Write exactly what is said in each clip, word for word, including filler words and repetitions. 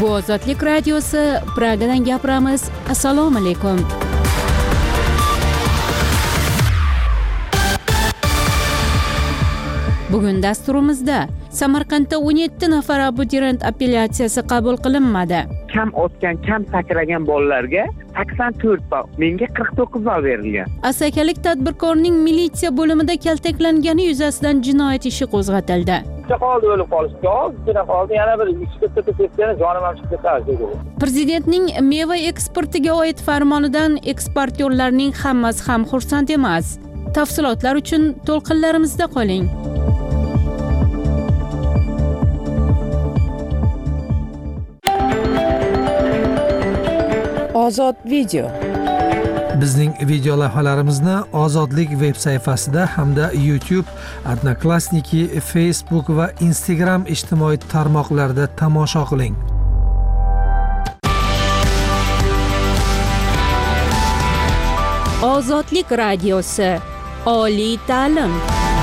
Bu Ozodlik radiosi, Pragadan gapiramiz. Assalomu alaykum. Bugun dasturimizda Samarqandda o'n yetti nafar abituriyent apellyatsiyasi qabul qilinmadi. Kam otgan, kam sakragan bolalarga sakson to'rt ball, menga qirq to'qqiz ball berilgan. Asakalik tadbirkorning militsiya bo'limida kaltaklangani yuzasidan jinoyat ishi qo'zg'atildi. Ikkita qoldi o'lib qolishga, ikkita qoldi, yana bir ikkita ketib ketgani jonim ham chiqib ketadi. Prezidentning meva eksportiga oid farmonidan eksportyorlarning hammasi ham xursand emas. Tafsilotlar uchun to'lqinlarimizda qoling. Ozod video. Bizning video lavhalarimizni Ozodlik veb sayfasida hamda YouTube, Odnoklassniki, Facebook va Instagram ijtimoiy tarmoqlarida tomosha qiling. Ozodlik radiosi. Oliy ta'lim.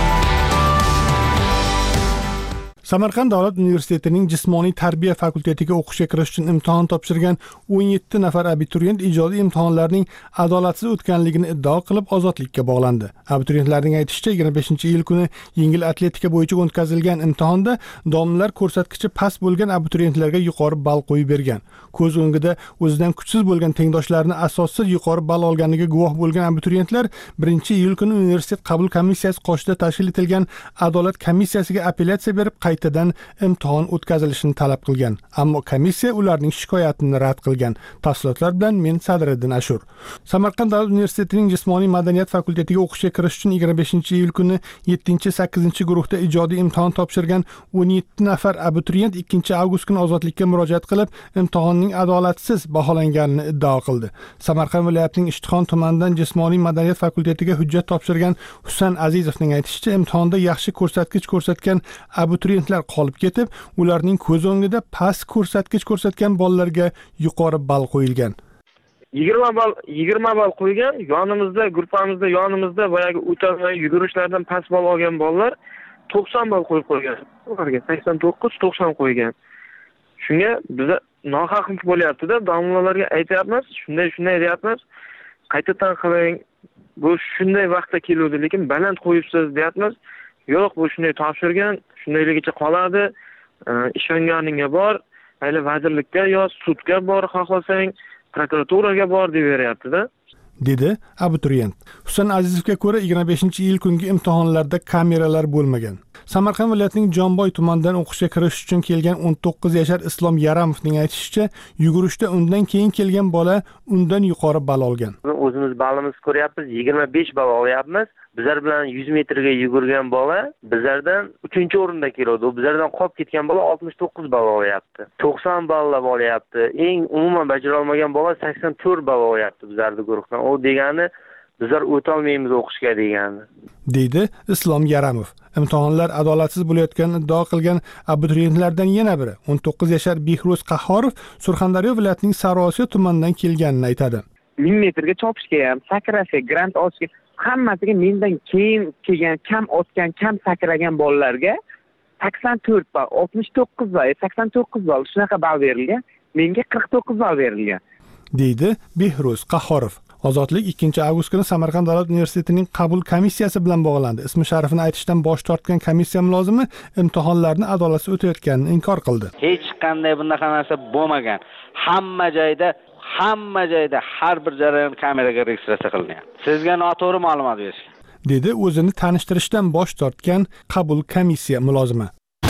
Samarqand davlat universitetining jismoniy tarbiya fakultetiga o'qishga kirish uchun imtihon topshirgan o'n yetti nafar abituriyent ijodiy imtihonlarning adolatsiz o'tganligini iddao qilib ozodlikka bog'landi. Abituriyentlarning aytishicha, yigirma beshinchi iyul kuni yengil atletika bo'yicha o'tkazilgan imtihonda domlalar ko'rsatkichi past bo'lgan abituriyentlarga yuqori ball qo'yib bergan. Ko'z o'ngida o'zidan kuchsiz bo'lgan tengdoshlarini asossiz yuqori ball olganiga guvoh bo'lgan abituriyentlar birinchi iyul kuni universitet qabul komissiyasi qoshida tashkil etilgan adolat komissiyasiga apellyatsiya berib qaytadan imtihon o'tkazilishini talab qilgan. Ammo komissiya ularning shikoyatini rad qilgan. Tafsilotlar bilan men Sadriddin Ashur. Samarqand davlat universitetining jismoniy madaniyat fakultetiga o'qishga kirish uchun yigirma beshinchi iyul kuni yettinchi sakkizinchi guruhda ijodiy imtihon topshirgan o'n yetti nafar abituriyent ikkinchi avgust kuni ozodlikka murojaat qilib, imtihonning adolatsiz baholanganini iddao qildi. Samarqand viloyatining Ishtixon tumanidan jismoniy madaniyat fakultetiga hujjat topshirgan Husan Azizovning aytishicha, imtihonda yaxshi ko'rsatkich ko'rsatgan abituriyentlar qolib ketib, ularning ko'z o'ngida past ko'rsatkich ko'rsatgan bolalarga yuqori ball qo'yilgan. yigirma ball, yigirma ball qo'ygan, yonimizda, guruhimizda, yonimizda boyagi o'tolmay yugurishlardan past ball olgan bolalar to'qson ball qo'yib qo'ygan. Ularga sakson to'qqiz to'qson qo'ygan. Shunga biza nohaqlik bo'lyapti-da, domlalarga aytayapmiz, shunday shunday deyapmiz. Qaytadan qiling. Bu shunday vaqtda keluvdi, lekin baland qo'yibsiz deyapmiz. Yo'q, bu shunday topshirgan, shundayligicha qoladi. Ishonganingga bor, mayli vazirlikka yo sudga bor, xohlasang prokuraturaga bor deb beryapti-da, dedi abituriyent. Husan Azizovga ko'ra, yigirma beshinchi iyul kungi imtihonlarda kameralar bo'lmagan. Samarqand viloyatining Jonboy tumanidan o'qishga kirish uchun kelgan o'n to'qqiz yashar Islom Yaramovning aytishicha, yugurishda undan keyin kelgan bola undan yuqori ball olgan. O'zimiz ballimiz ko'ryapmiz, yigirma besh ball olyapmiz. Bizlar bilan yuz metrga yugurgan bola bizlardan uchinchi o'rinda keladi. U bizlardan qolib ketgan bola oltmish to'qqiz ball olyapti. to'qson ballab olyapti. Eng umuman bajara olmagan bola sakson to'rt ball olyapti bizlarning guruhdan. U degani bizlar o'ta olmaymiz o'qishga degani, deydi Islom Yaramov. Imtihonlar adolatsiz bo'layotganini iddao qilgan abituriyentlardan yana biri, o'n to'qqiz yashar Behruz Qahhorov, Surxondaryo viloyatining Sariosiyo tumanidan kelganini aytadi. ming metrga chopishga ham, sakrashga, grant olishga, hammasiga mendan keyin kelgan, kam otgan, kam sakragan bolalarga sakson to'rt ball, oltmish to'qqiz ball, sakson to'qqiz ball shunaqa ball berilgan. Menga qirq to'qqiz ball berilgan, deydi Behruz Qahhorov. Ozodlik ikkinchi avgust kuni Samarqand davlat universitetining qabul komissiyasi bilan bog'landi. Ismi sharifini aytishdan bosh tortgan komissiya mulozimi imtihonlarni adolatsiz o'tayotganini inkor qildi. Hech qanday bunaqa narsa bo'lmagan. Hamma joyda Hamma joyda har bir jarayon kameraga registratsiya qilingan. Sizga noto'g'ri ma'lumot berishgan, dedi o'zini tanishtirishdan bosh tortgan qabul komissiya mulozimi.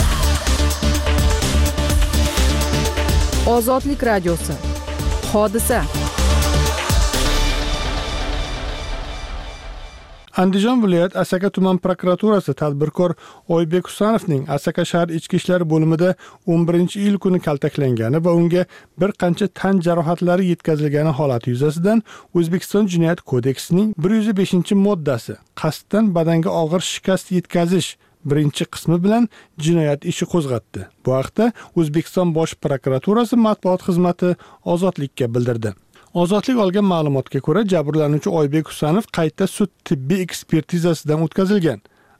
Ozodlik radiosi. Hodisa. Andijon viloyat Asaka tuman prokuraturasi tadbirkor Oybek Husanovning Asaka shahar ichki ishlar bo'limida o'n birinchi iyul kuni kaltaklangani va unga bir qancha tan jarohatlari yetkazilgani holati yuzasidan O'zbekiston Jinoyat kodeksining bir yuz beshinchi moddasi qasddan badanga og'ir shikast yetkazish birinchi qismi bilan jinoyat ishi qo'zg'atdi. Bu haqda O'zbekiston Bosh prokuraturasi matbuot xizmati Ozodlikka bildirdi. Ozodlik olgan ma'lumotga ko'ra, jabrlanuvchi Oybek Husanov qayta sud tibbiy ekspertizasidan o'tkazilgan.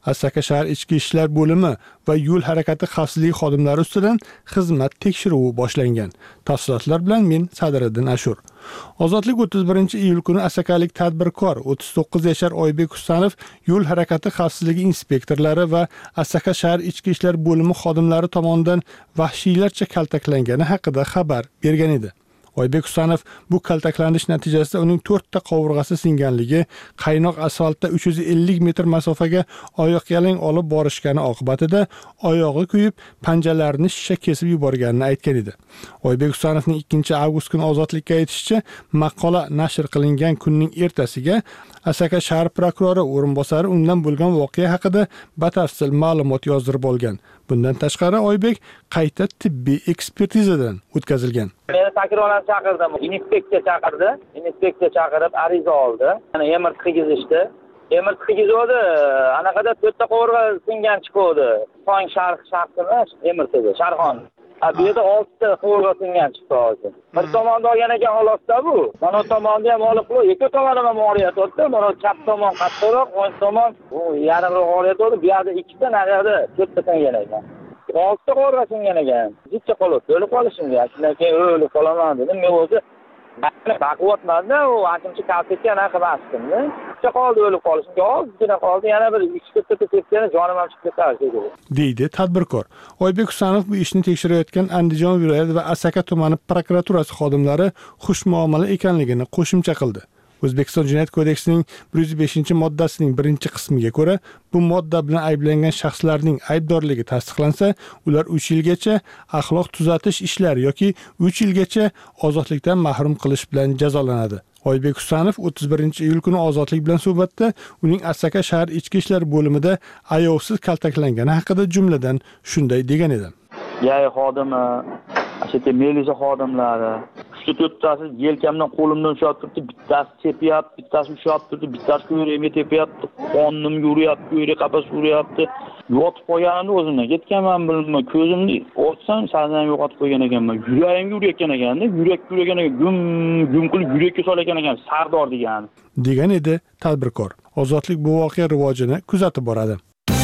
Asaka shahar ichki ishlar bo'limi va yo'l harakati xavfsizligi xodimlari ustidan xizmat tekshiruvi boshlangan. Tafsilotlar bilan men Sadiriddin Ashur. Ozodlik o'ttiz birinchi iyul kuni asakalik tadbirkor o'ttiz to'qqiz yashar Oybek Husanov yo'l harakati xavfsizligi inspektorlari va Asaka shahar ichki ishlar bo'limi xodimlari tomonidan vahshiylarcha kaltaklangani haqida xabar bergan edi. Oybek Husanov bu kaltaklanish natijasida uning to'rtta qovurg'asi singanligi, qaynoq asfaltda uch yuz ellik metr masofaga oyoq yalang olib borishgani oqibatida oyog'i kuyib, panjalarini shisha kesib yuborganini aytgan edi. Oybek Husanovning ikkinchi avgust kuni ozodlikka aytishicha, maqola nashr qilingan kunning ertasiga Asaka shahar prokurori o'rinbosari undan bo'lgan voqea haqida batafsil ma'lumot yozdirib olgan. Bundan tashqari Oybek qayta tibbiy ekspertizadan o'tkazilgan. Meni takrorlan chaqirdim. Inspeksiya chaqirdi. Inspeksiya chaqirib ariza oldi. Yana emir tigizishdi. Emir tigizdi. Anaqada to'rtta qovurg'a singan chiqdi. Tong sharq shaxsini emir tigizdi. Sharxon. Bu yerda oltita qovurg'a singan chiqdi hozir. Bir tomonda olgan ekan xolosda bu. Mana bu tomonda ham olib qo'y. Ikki tomonda ham oriyat o'tdi. Mana chap tomon qattiqroq, o'ng tomon bu yarimroq oriyat o'tdi. Bu yerda ikkita, naryoqda to'rtta singan ekan. oltita qovurg'a singan ekan. Jichcha qolib, o'lib qolishimga. Shundan keyin o'lib qolaman dedim. Men o'zi baquvvatmanda u akimchi kaltakka anaqa qilmasdim-da. Jichcha qoldi, o'lib qolishimga ozgina qoldi. Yana bir ikkita tepkani jonim ham chiqib ketadi deydi tadbirkor. Oybek Husanov bu ishni tekshirayotgan Andijon viloyati va Asaka tumani prokuraturasi xodimlari xushmuomala ekanligini qo'shimcha qildi. O'zbekiston Jinoyat kodeksining bir yuz beshinchi moddasining birinchi qismiga ko'ra, bu modda bilan ayblangan shaxslarning aybdorligi tasdiqlansa, ular uch yilgacha axloq tuzatish ishlari yoki uch yilgacha ozodlikdan mahrum qilish bilan jazolanadi. Oybek Husanov o'ttiz birinchi iyul kuni ozodlik bilan suhbatda uning Asaka shahar ichki ishlar bo'limida ayovsiz kaltaklangani haqida jumladan shunday degan edi. Yay xodimi, ashaka militsiya xodimlari uchta to'rttasi yelkamdan qo'limdan ushlab turibdi, bittasi chepyapti, bittasi ushlab turibdi, bittasi ko'rayimga tepyapti, qonimga uryapti, ko'ylak qapas uryapti. Yotib qolganimda o'zimdan ketganman bilmay, ko'zimni ochsam sazan yo'qotib qo'ygan ekanman. Yuragimga urayotgan ekanda, yurak yuragan ekan, gum gum qilib yurakka solayotgan ekan, Sardor degan. degan edi tadbirkor. Ozodlik bu voqea rivojini kuzatib boradi.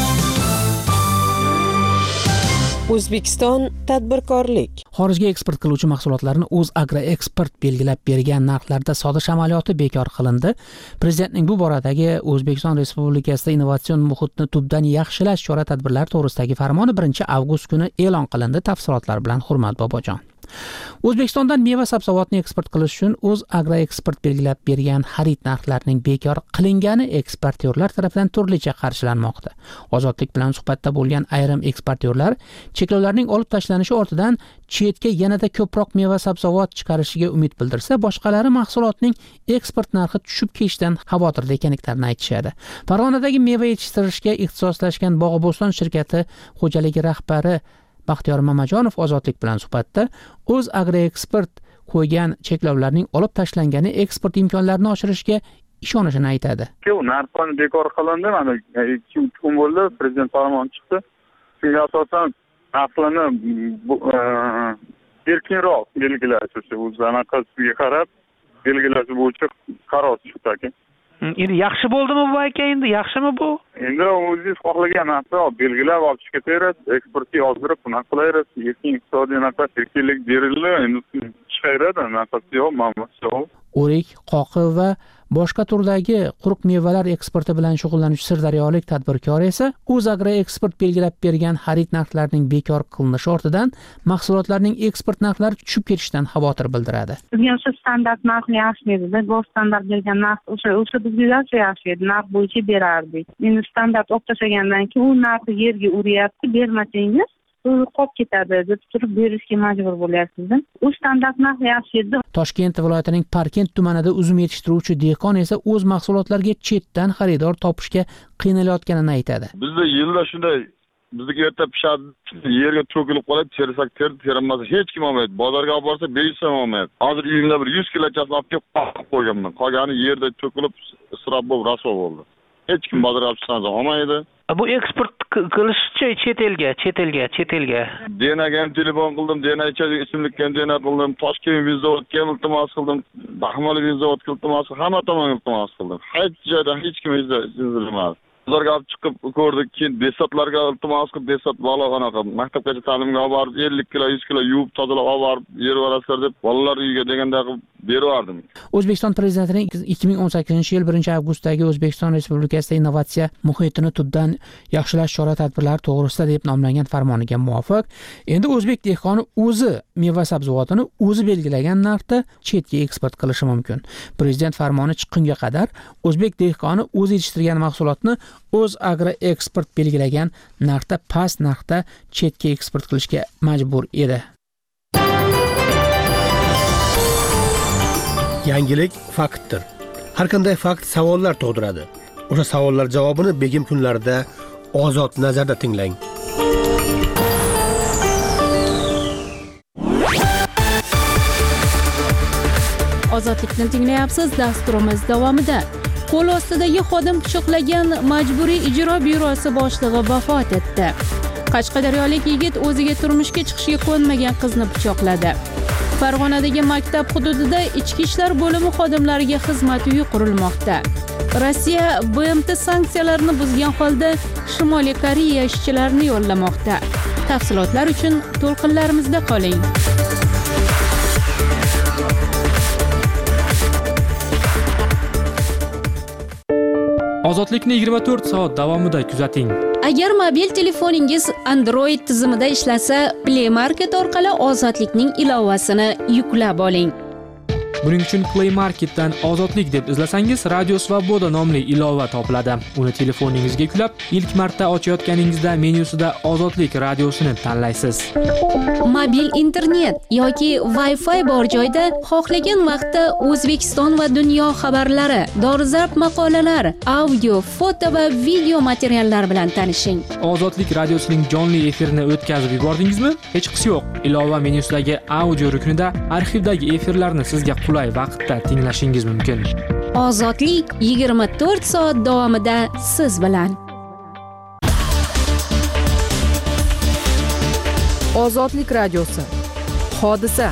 O'zbekiston tadbirkorlik. Xorijga eksport qiluvchi mahsulotlarni O'zagro Eksport belgilab bergan narxlarda sotish amaliyoti bekor qilindi. Prezidentning bu boradagi O'zbekiston Respublikasida innovatsion muhitni tubdan yaxshilash chora-tadbirlari to'g'risidagi farmoni birinchi avgust kuni e'lon qilindi. Tafsilotlar bilan Hurmat Bobojon. O'zbekistondan meva-sabzavotni eksport qilish uchun O'zagro Eksport belgilab bergan xarid narxlarining bekor qilingani eksportyorlar tomonidan turlicha qarshilanmoqda. Ozodlik bilan suhbatda bo'lgan ayrim eksportyorlar cheklovlarning olib tashlanishi ortidan chetga yanada ko'proq meva-sabzavot chiqarishiga umid bildirsa, boshqalari mahsulotning eksport narxi tushib ketishidan xavotirda ekanliklarini aytishadi. Farg'onadagi meva yetishtirishga ixtisoslashgan Bog'oboston shirkati xo'jaligi rahbari Baxtiyor Mamajonov ozodlik bilan suhbatda O'zagro Eksport qo'ygan cheklovlarning olib tashlangani eksport imkonlarini oshirishga ishonishini aytadi. Narxlar bekor qilindi, mana ikki uch kun bo'ldi, prezident farmoni chiqdi. Shunga asosan narxlarni erkinroq belgilash uchun o'z anaqasiga qarab belgilash bo'yicha qaror chiqdi aka. Endi yaxshi bo'ldimi bu aka, endi yaxshimi bu? Endi o'zingiz xohlagan narsa belgilab olib ketaverasiz, eksportga yozdirib bunaqa qilaverasiz. Erkin iqtisodiy nafaqa erkinlik berildi, endi chiqaveradi, nafasi yo'q, manbasi yo'q. O'rik, qoqi va boshqa turdagi quruq mevalar eksporti bilan shug'ullanuvchi sirdaryolik tadbirkor esa O'zagro Eksport belgilab bergan xarid narxlarining bekor qilinishi ortidan mahsulotlarning eksport narxlari tushib ketishidan xavotir bildiradi. Bizga o'sha standart narxni yaxshi edi, go'sht standart bergan narx o'sha o'sha bizga yaxshi edi, narx bo'yicha berardik. Endi standart olib tashlagandan keyin u narxni yerga uryapti, bermasangiz qolib ketadi deb turib berishga majbur bo'lyapsiz. U standart narx yaxshi edi. Toshkent viloyatining Parkent tumanida uzum yetishtiruvchi dehqon esa o'z mahsulotlariga chetdan xaridor topishga qiynalayotganini aytadi. Bizda yilda shunday bizdagi erta pishadi, yerga to'kilib qoladi, tersak ter, terilmasa hech kim olmaydi. Bozorga olib borsa besh so'm olmaydi. Hozir uyimda bir yuz kilogramni olib kelib qo'yib qo'yganman. Qolgani yerda to'kilib isrof bo'lib rasvo bo'ldi. Hech kim bozorga olib chiqsa olmaydi. Bu eksport qilishchi chet elga, chet elga, chet elga. Denaga ham telefon qildim, Dena ichajak ichimlikka ham dena qildim, Toshkent vinzavodga ham iltimos qildim, Baxmal vinzavodga iltimos qildim, hamma tomonga iltimos qildim. Hech joyda hech kim izlamadi. bozorga olib chiqib ko'rdik, keyin desatlarga iltimos qilib desat balo qanaqa maktabgacha ta'limga olib borib ellik kilo yuz kilo yuvib tozalab olib borib berib yuborasizlar deb bolalar uyiga deganda qilib berib yubordim. O'zbekiston Prezidentining ikki ming o'n sakkizinchi yil birinchi avgustdagi O'zbekiston Respublikasida innovatsiya muhitini tubdan yaxshilash chora-tadbirlari to'g'risida deb nomlangan farmoniga muvofiq endi o'zbek dehqoni o'zi meva-sabzavotini o'zi belgilagan narxda chetga eksport qilishi mumkin. Prezident farmoni chiqqunga qadar o'zbek dehqoni o'zi yetishtirgan mahsulotni o'z agro eksport belgilagan narxda past narxda chetga eksport qilishga majbur edi. Yangilik faktdir. Har qanday fakt savollar tug'diradi. O'sha savollar javobini begim kunlarida Ozod nazarda tinglang. Ozodlikni tinglayapsiz. Dasturimiz davomida qo'l ostidagi xodim pichoqlagan majburiy ijro byurosi boshlig'i vafot etdi. Qashqadaryolik yigit o'ziga turmushga chiqishga ko'nmagan qizni pichoqladi. Farg'onadagi maktab hududida ichki ishlar bo'limi xodimlariga xizmat uyi qurilmoqda. Rossiya B M T sanksiyalarini buzgan holda Shimoliy Koreya ishchilarini yo'llamoqda. Tafsilotlar uchun to'lqinlarimizda qoling. Ozodlikni yigirma to'rt soat davomida kuzating. Agar mobil telefoningiz Android tizimida ishlasa, Play Market orqali Ozodlikning ilovasini yuklab oling. Buning uchun Play Marketdan Ozodlik deb izlasangiz, Radio Svoboda nomli ilova topiladi. Uni telefoningizga yuklab, ilk marta ochayotganingizda menyusida Ozodlik radiosini tanlaysiz. Mobil internet yoki Wi-Fi bor joyda xohlagan vaqtda O'zbekiston va dunyo xabarlari, dolzarb maqolalar, audio, foto va video materiallar bilan tanishing. Ozodlik radiosining jonli efirini o'tkazib yubordingizmi? Hech qisi yo'q. Ilova menyusidagi audio ruknida arxivdagi efirlarni sizga qulay vaqtda tinglashingiz mumkin. Ozodlik yigirma to'rt soat davomida siz bilan. Ozodlik radiosi. Hodisa.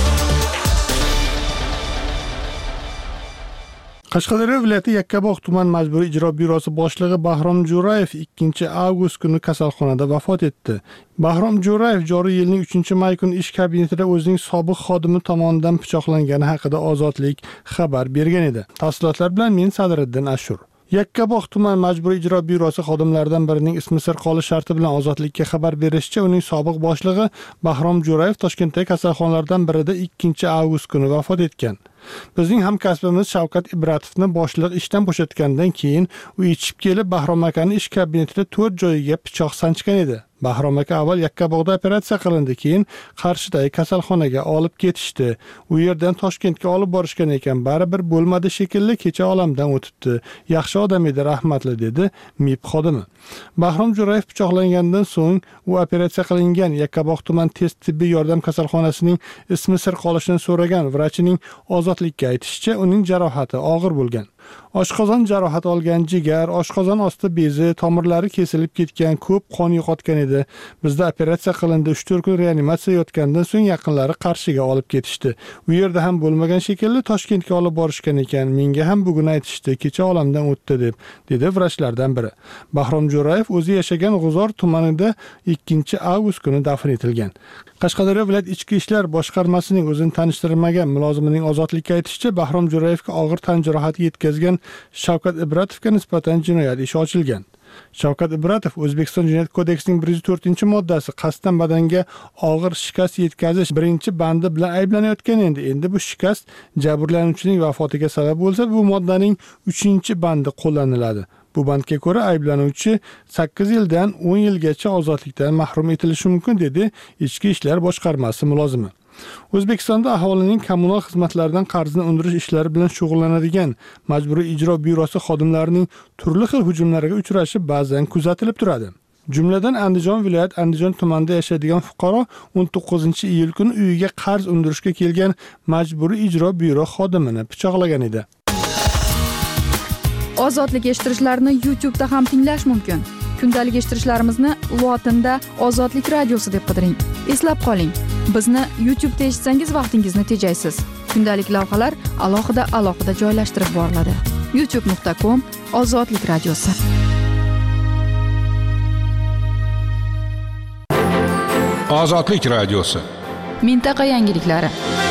Qashqadaryo viloyati Yakkabog' tuman majburiy ijro byurosi boshlig'i Bahrom Jo'rayev ikkinchi avgust kuni kasalxonada vafot etdi. Bahrom Jo'rayev joriy yilning uchinchi may kuni ish kabinetida o'zining sobiq xodimi tomonidan pichoqlangani haqida Ozodlik xabar bergan edi. Tafsilotlar bilan men Sadriddin Ashur. Yakkabog' tuman majburiy ijro byurosi xodimlaridan birining ismi sir qolish sharti bilan Ozodlikka xabar berishicha, uning sobiq boshlig'i Bahrom Jo'rayev Toshkentdagi kasalxonalardan birida ikkinchi avgust kuni vafot etgan. Bizning hamkasbimiz Shavkat Ibratovni boshliq ishdan bo'shatgandan keyin u ichib kelib Bahrom akaning ish kabinetida to'rt joyiga pichoq sanchgan edi. Bahrom aka avval Yakkabog'da operatsiya qilindi, keyin Qarshidagi kasalxonaga olib ketishdi. U yerdan Toshkentga olib borishgan ekan, baribir bo'lmadi shekilli, kecha olamdan o'tibdi. Yaxshi odam edi, rahmatli, dedi M I B xodimi. Bahrom Jo'rayev pichoqlangandan so'ng u operatsiya qilingan Yakkabog' tuman tez tibbiy yordam kasalxonasining ismi sir qolishini so'ragan vrachining Ozodlikka aytishicha, uning jarohati og'ir bo'lgan. Oshqozon jarohati olgan, jigar, oshqozon osti bezi, tomirlari kesilib ketgan, ko'p qon yo'qotgan edi. Bizda operatsiya qilindi, uch to'rt kun reanimatsiya yotgandan so'ng yaqinlari Qarshiga olib ketishdi. U yerda ham bo'lmagan shekilli Toshkentga olib borishgan ekan. Menga ham bugun aytishdi, kecha olamdan o'tdi deb, dedi vrachlardan biri. Bahrom Jo'rayev o'zi yashagan G'uzor tumanida ikkinchi avgust kuni dafn etilgan. Qashqadaryo viloyat ichki ishlar boshqarmasining o'zini tanishtirmagan mulozimining Ozodlikka aytishicha, Bahrom Jo'rayevga og'ir tan jarohati yetkazgan Shavkat Ibratovga nisbatan jinoyat ishi ochilgan. Shavkat Ibratov O'zbekiston Jinoyat kodeksining bir yuz to'rtinchi moddasi qasddan badanga og'ir shikast yetkazish birinchi bandi bilan ayblanayotgan endi. Endi bu shikast jabrlanuvchining vafotiga sabab bo'lsa, bu moddaning uchinchi bandi qo'llaniladi. Bu bandga ko'ra ayblanuvchi sakkiz yildan o'n yilgacha ozodlikdan mahrum etilishi mumkin, dedi Ichki ishlar boshqarmasi mulozimi. O'zbekistonda aholining kommunal xizmatlardan qarzini undirish ishlari bilan shug'ullanadigan majburiy ijro byurosi xodimlarining turli xil hujumlarga uchrashi ba'zan kuzatilib turadi. Jumladan Andijon viloyat Andijon tumanida yashaydigan fuqaro o'n to'qqizinchi iyul kuni uyiga qarz undirishga kelgan majburiy ijro byuro xodimini pichoqlagan edi. Ozodlik eshittirishlarni YouTube da ham tinglash mumkin. Kundalik eshittirishlarimizni lotinda Ozodlik radiosi deb qidiring. Eslab qoling, bizni YouTube da eshitsangiz vaqtingizni tejaysiz. Kundalik lavhalar alohida alohida joylashtirib boriladi. youtube nuqta com Ozodlik radiosi. Ozodlik radiosi. Mintaqa yangiliklari.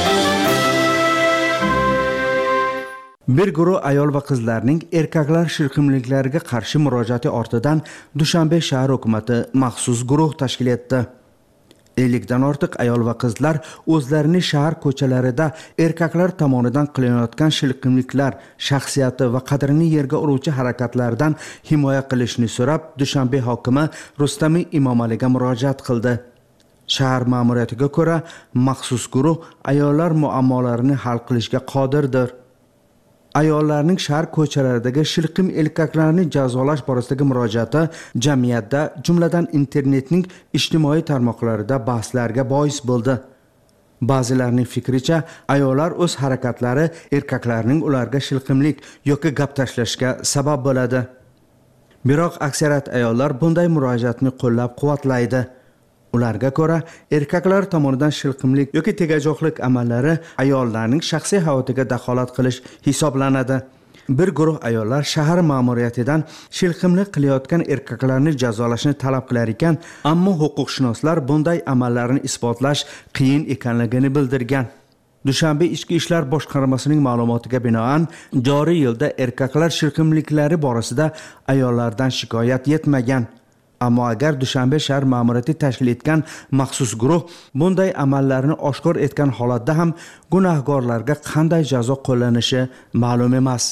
Bir guruh ayol va qizlarning erkaklar shirqimliklariga qarshi murojaati ortidan Dushanbe shahar hukumati maxsus guruh tashkil etdi. ellikdan ortiq ayol va qizlar o'zlarini shahar ko'chalarida erkaklar tomonidan qilinayotgan shilqimliklar, shaxsiyati va qadrini yerga uruvchi harakatlardan himoya qilishni so'rab, Dushanbe hokimi Rustami Imomaliga murojaat qildi. Shahar ma'muriyatiga ko'ra, maxsus guruh ayollar muammolarini hal qilishga qodirdir. Ayollarning shahar ko'chalaridagi shilqim erkaklarni jazolash borasidagi murojaati jamiyatda, jumladan internetning ijtimoiy tarmoqlarida bahslarga bois bo'ldi. Ba'zilarning fikricha, ayollar o'z harakatlari erkaklarning ularga shilqimlik yoki gap tashlashga sabab bo'ladi. Biroq aksariyat ayollar bunday murojaatni qo'llab-quvvatlaydi. Ularga ko'ra, erkaklar tomonidan shilqimlik yoki tegajoqlik amallari ayollarning shaxsiy hayotiga daxolat qilish hisoblanadi. Bir guruh ayollar shahar ma'muriyatidan shilqimlik qilayotgan erkaklarni jazolashni talab qilar ekan, ammo huquqshunoslar bunday amallarni isbotlash qiyin ekanligini bildirgan. Dushanbe Ichki ishlar boshqarmasining ma'lumotiga binoan, joriy yilda erkaklar shilqimliklari borasida ayollardan shikoyat yetmagan. Ammo agar Dushanbe shahar ma'muriyati tashkil etgan maxsus guruh bunday amallarni oshkor etgan holatda ham gunohkorlarga qanday jazo qo'llanishi ma'lum emas.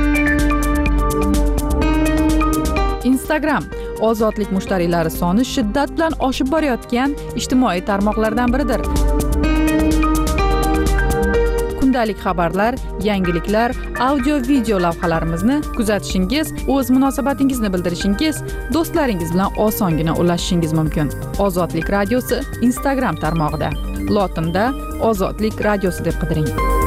Instagram ozodlik mushtariylari soni shiddat bilan oshib borayotgan ijtimoiy tarmoqlardan biridir. Kundalik xabarlar, yangiliklar, audio-video lavhalarimizni kuzatishingiz, o'z munosabatingizni bildirishingiz, do'stlaringiz bilan osongina ulashishingiz mumkin. Ozodlik radiosi Instagram tarmog'ida. Lotinda Ozodlik radiosi deb qidiring.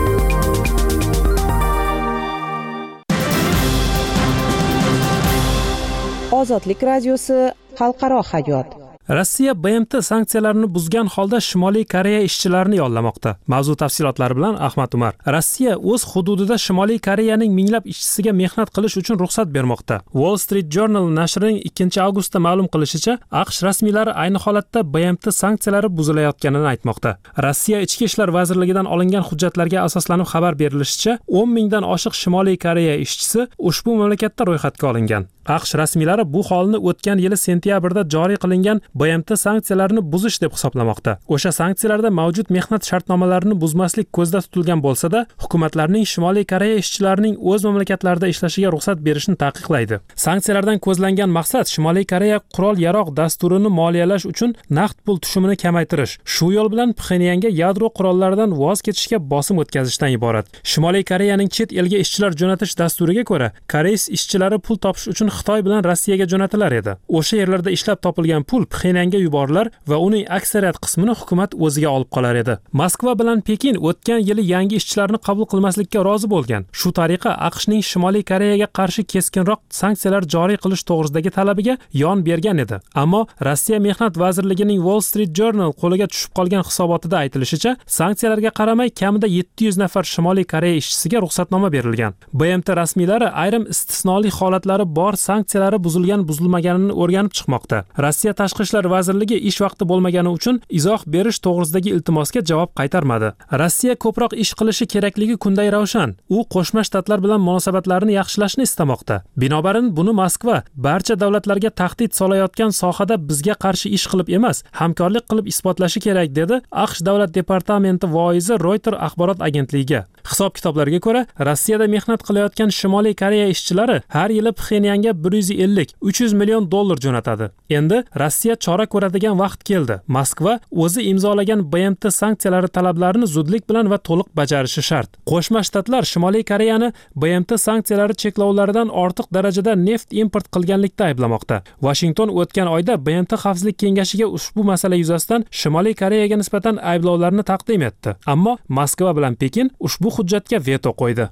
Ozodlik radiosi xalqaro hayot. Rossiya B M T sanksiyalarini buzgan holda Shimoliy Koreya ishchilarini yollamoqda. Mavzu tafsilotlari bilan Ahmad Umar. Rossiya o'z hududida Shimoliy Koreyaning minglab ishchisiga mehnat qilish uchun ruxsat bermoqda. Wall Street Journal nashrining ikkinchi avgustda ma'lum qilishicha, AQSh rasmiylari ayni holatda B M T sanksiyalari buzilayotganini aytmoqda. Rossiya Ichki ishlar vazirligidan olingan hujjatlarga asoslanib xabar berilishicha, o'n mingdan oshiq Shimoliy Koreya ishchisi ushbu mamlakatda ro'yxatga olingan. AQSh rasmiylari bu holni o'tgan yili sentyabrda joriy qilingan B M T sanksiyalarini buzish deb hisoblamoqda. O'sha sanksiyalarda mavjud mehnat shartnomalarini buzmaslik ko'zda tutilgan bo'lsa-da, hukumatlarning Shimoliy Koreya ishchilarining o'z mamlakatlarida ishlashiga ruxsat berishni taqiqlaydi. Sanksiyalardan ko'zlangan maqsad Shimoliy Koreya qurol-yarog' dasturini moliyalash uchun naqd pul tushumini kamaytirish. Shu yo'l bilan Pxenyanga yadro qurollaridan voz kechishga bosim o'tkazishdan iborat. Shimoliy Koreyaning chet elga ishchilar jo'natish dasturiga ko'ra, koreys ishchilari pul topish uchun Xitoy bilan Rossiyaga jo'natilar edi. O'sha yerlarda ishlab topilgan pul Pxenyanga yuborilar va uning aksariyat qismini hukumat o'ziga olib qolar edi. Moskva bilan Pekin o'tgan yili yangi ishchilarni qabul qilmaslikka rozi bo'lgan. Shu tariqa AQShning Shimoliy Koreyaga qarshi keskinroq sanksiyalar joriy qilish to'g'risidagi talabiga yon bergan edi. Ammo Rossiya Mehnat vazirligining Wall Street Journal qo'liga tushib qolgan hisobotida aytilishicha, sanksiyalarga qaramay kamida yetti yuz nafar Shimoliy Koreya ishchisiga ruxsatnoma berilgan. B M T rasmiylari ayrim istisnoli holatlari bor sanksiyalari buzilgan buzilmaganini o'rganib chiqmoqda. Rossiya Tashqi ishlar vazirligi ish vaqti bo'lmagani uchun izoh berish to'g'risidagi iltimosga javob qaytarmadi. Rossiya ko'proq ish qilishi kerakligi kunday ravshan. U Qo'shma Shtatlar bilan munosabatlarni yaxshilashni istamoqda. Binobarin buni Moskva barcha davlatlarga tahdid solayotgan sohada bizga qarshi ish qilib emas, hamkorlik qilib isbotlashi kerak, dedi AQSh davlat departamenti voizi Reuters axborot agentligiga. Hisob-kitoblarga ko'ra, Rossiyada mehnat qilayotgan Shimoliy Koreya ishchilari har yili Pxenyanga bir yuz ellik uch yuz million dollar jo'natadi. Endi Rossiya chora ko'radigan vaqt keldi. Moskva o'zi imzolagan B M T sanksiyalari talablarini zudlik bilan va to'liq bajarishi shart. Qo'shma Shtatlar Shimoliy Koreyani B M T sanksiyalari cheklovlaridan ortiq darajada neft import qilganlikda ayblamoqda. Washington o'tgan oyda B M T xavfsizlik kengashiga ushbu masala yuzasidan Shimoliy Koreyaga nisbatan ayblovlarni taqdim etdi. Ammo Moskva bilan Pekin ushbu hujjatga veto qo'ydi.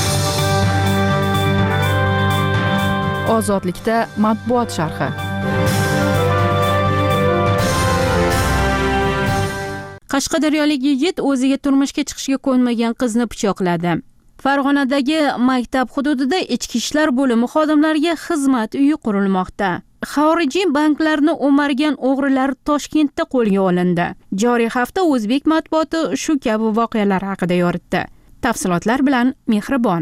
Ozodlikda matbuot sharhi. Qashqadaryolik yigit o'ziga turmushga chiqishga ko'nmagan qizni pichoqladi. Farg'onadagi maktab hududida ichki ishlar bo'limi xodimlariga xizmat uyi qurilmoqda. xorijiy banklarni o'margan o'g'rilar Toshkentda qo'lga olindi. Joriy hafta o'zbek matbuoti shu kabi voqealar haqida yoritdi. Tafsilotlar bilan Mehribon.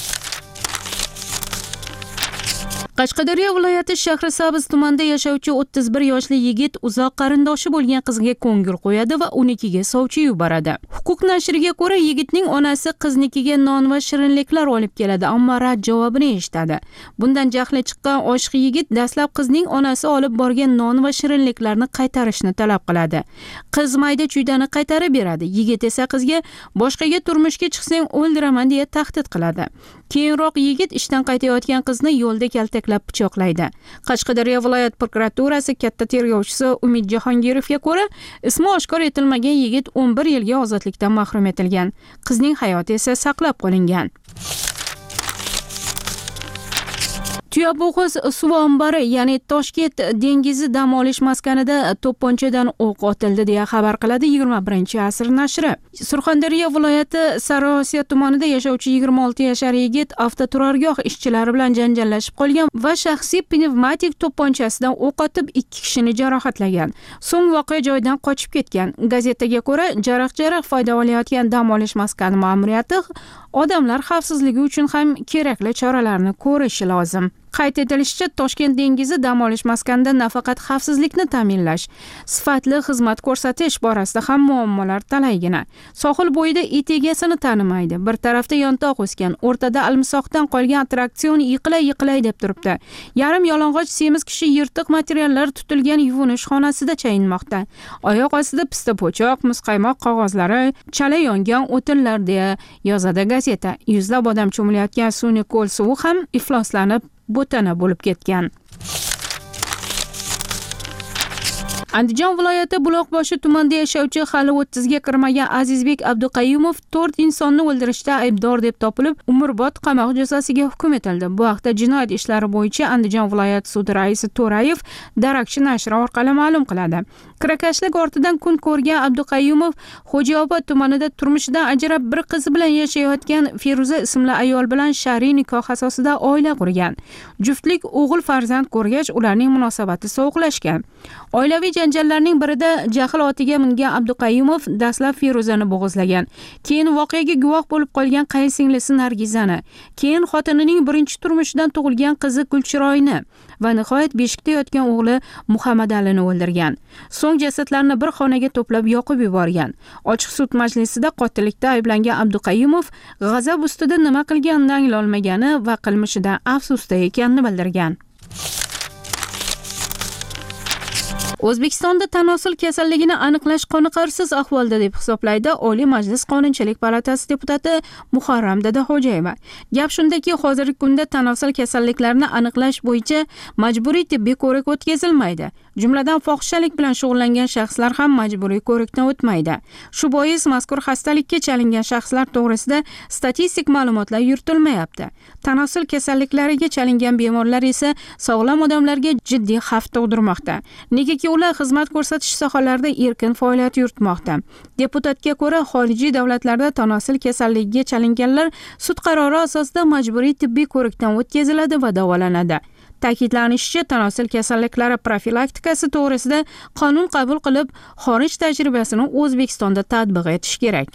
Qashqadaryo viloyati Shahrisabz tumanida yashovchi o'ttiz bir yoshli yigit uzoq qarindoshi bo'lgan qizga ko'ngil qo'yadi va unikiga sovchi yuboradi. Huquq nashriga ko'ra, yigitning onasi qiznikiga non va shirinliklar olib keladi, ammo rad javobini eshitadi. Bundan jahli chiqqan oshiq yigit dastlab qizning onasi olib borgan non va shirinliklarni qaytarishni talab qiladi. Qiz mayda chuydani qaytarib beradi. Yigit esa qizga boshqaga turmushga chiqsang o'ldiraman deya tahdid qiladi. Keyinroq yigit ishdan qaytayotgan qizni yo'lda kaltaklab pichoqlaydi. Qashqadaryo viloyat prokuraturasi katta tergovchisi Umid Jahongirovga ko'ra, ismi oshkor etilmagan yigit o'n bir yilga ozodlikdan mahrum etilgan. Qizning hayoti esa saqlab qolingan. Tuyabog'oz suv ombori, ya'ni Toshkent dengizi dam olish maskanida to'pponchadan o'q otildi deya xabar qiladi yigirma birinchi asr nashri. Surxondaryo viloyati Sariosiyo tumanida yashovchi yigirma olti yashar yigit avtoturargoh ishchilari bilan janjallashib qolgan va shaxsiy pnevmatik to'pponchasidan o'q otib ikki kishini jarohatlagan. So'ng voqea joyidan qochib ketgan. Gazetaga ko'ra, jaraq-jaraq foyda olayotgan dam olish maskani ma'muriyati odamlar xavfsizligi uchun ham kerakli choralarni ko'rishi lozim. Qayd etilishicha, Toshkent dengizi dam olish maskanida nafaqat xavfsizlikni ta'minlash, sifatli xizmat ko'rsatish borasida ham muammolar talaygina. Sohil bo'yida it egasini tanimaydi. Bir tarafda yontoq o'sgan, o'rtada almisoqdan qolgan attraksion yiqilay-yiqilay deb turibdi. Yarim yalang'och semiz kishi yirtiq materiallar tutilgan yuvinish xonasida chayinmoqda. Oyoq ostida pista po'choq, muzqaymoq qog'ozlari, chala yongan o'tinlar deya yozadi gazeta. Yuzlab odam cho'milayotgan sun'iy ko'l suvi ham ifloslanib bo'tana bo'lib ketgan. Andijon viloyati Buloqboshi tumanida yashovchi hali o'ttizga kirmagan Azizbek Abduqayyumov to'rt insonni o'ldirishda aybdor deb topilib, umrbod qamoq jazosiga hukm etildi. Bu haqda Jinoyat ishlari bo'yicha Andijon viloyati sudi raisi To'rayev Darakchi nashri orqali ma'lum qiladi. Kirakashlik ortidan kun ko'rgan Abduqayyumov Xo'jaobod tumanida turmushidan ajrab bir qizi bilan yashayotgan Feruza ismli ayol bilan shar'iy nikoh asosida oila qurgan. Juftlik o'g'il farzand ko'rgach, ularning munosabati sovuqlashgan. Oilaviy janjallarning birida jahl otiga mingan Abduqayyumov dastlab Feruzani bo'g'izlagan. Keyin voqeaga guvoh bo'lib qolgan qaysinglisi Nargizani, keyin xotinining birinchi turmushidan tug'ilgan qizi Gulchiroyni va nihoyat beshikda yotgan o'g'li Muhammadalini o'ldirgan. So'ng jasadlarni bir xonaga to'plab yoqib yuborgan. Ochiq sud majlisida qotillikda ayblangan Abduqayyumov g'azab ustida nima qilganini anglolmagani va qilmishidan afsusda ekanini bildirgan. O'zbekistonda tanosul kasalligini aniqlash qoniqarsiz ahvolda deb hisoblaydi Oliy Majlis Qonunchilik palatasi deputati Muharram Dadaxo'jayeva. Gap shundaki, hozirgi kunda tanosul kasalliklarini aniqlash bo'yicha majburiy tibbiy ko'rik o'tkazilmaydi. Jumladan fohishalik bilan shug'ullangan shaxslar ham majburiy ko'rikdan o'tmaydi. Shu bois mazkur xastalikka chalingan shaxslar to'g'risida statistik ma'lumotlar yuritilmayapti. Tanosul kasalliklariga chalingan bemorlar esa sog'lom odamlarga jiddiy xavf tug'dirmoqda. Negaki ular xizmat ko'rsatish sohalarida erkin faoliyat yuritmoqda. Deputatga ko'ra, xorijiy davlatlarda tanosul kasalligiga chalinganlar sud qarori asosida majburiy tibbiy ko'rikdan o'tkaziladi va davolanadi. Ta'kidlanishicha, tanosul kasalliklari profilaktikasi to'g'risida qonun qabul qilib, xorij tajribasini O'zbekistonda tatbiq etish kerak.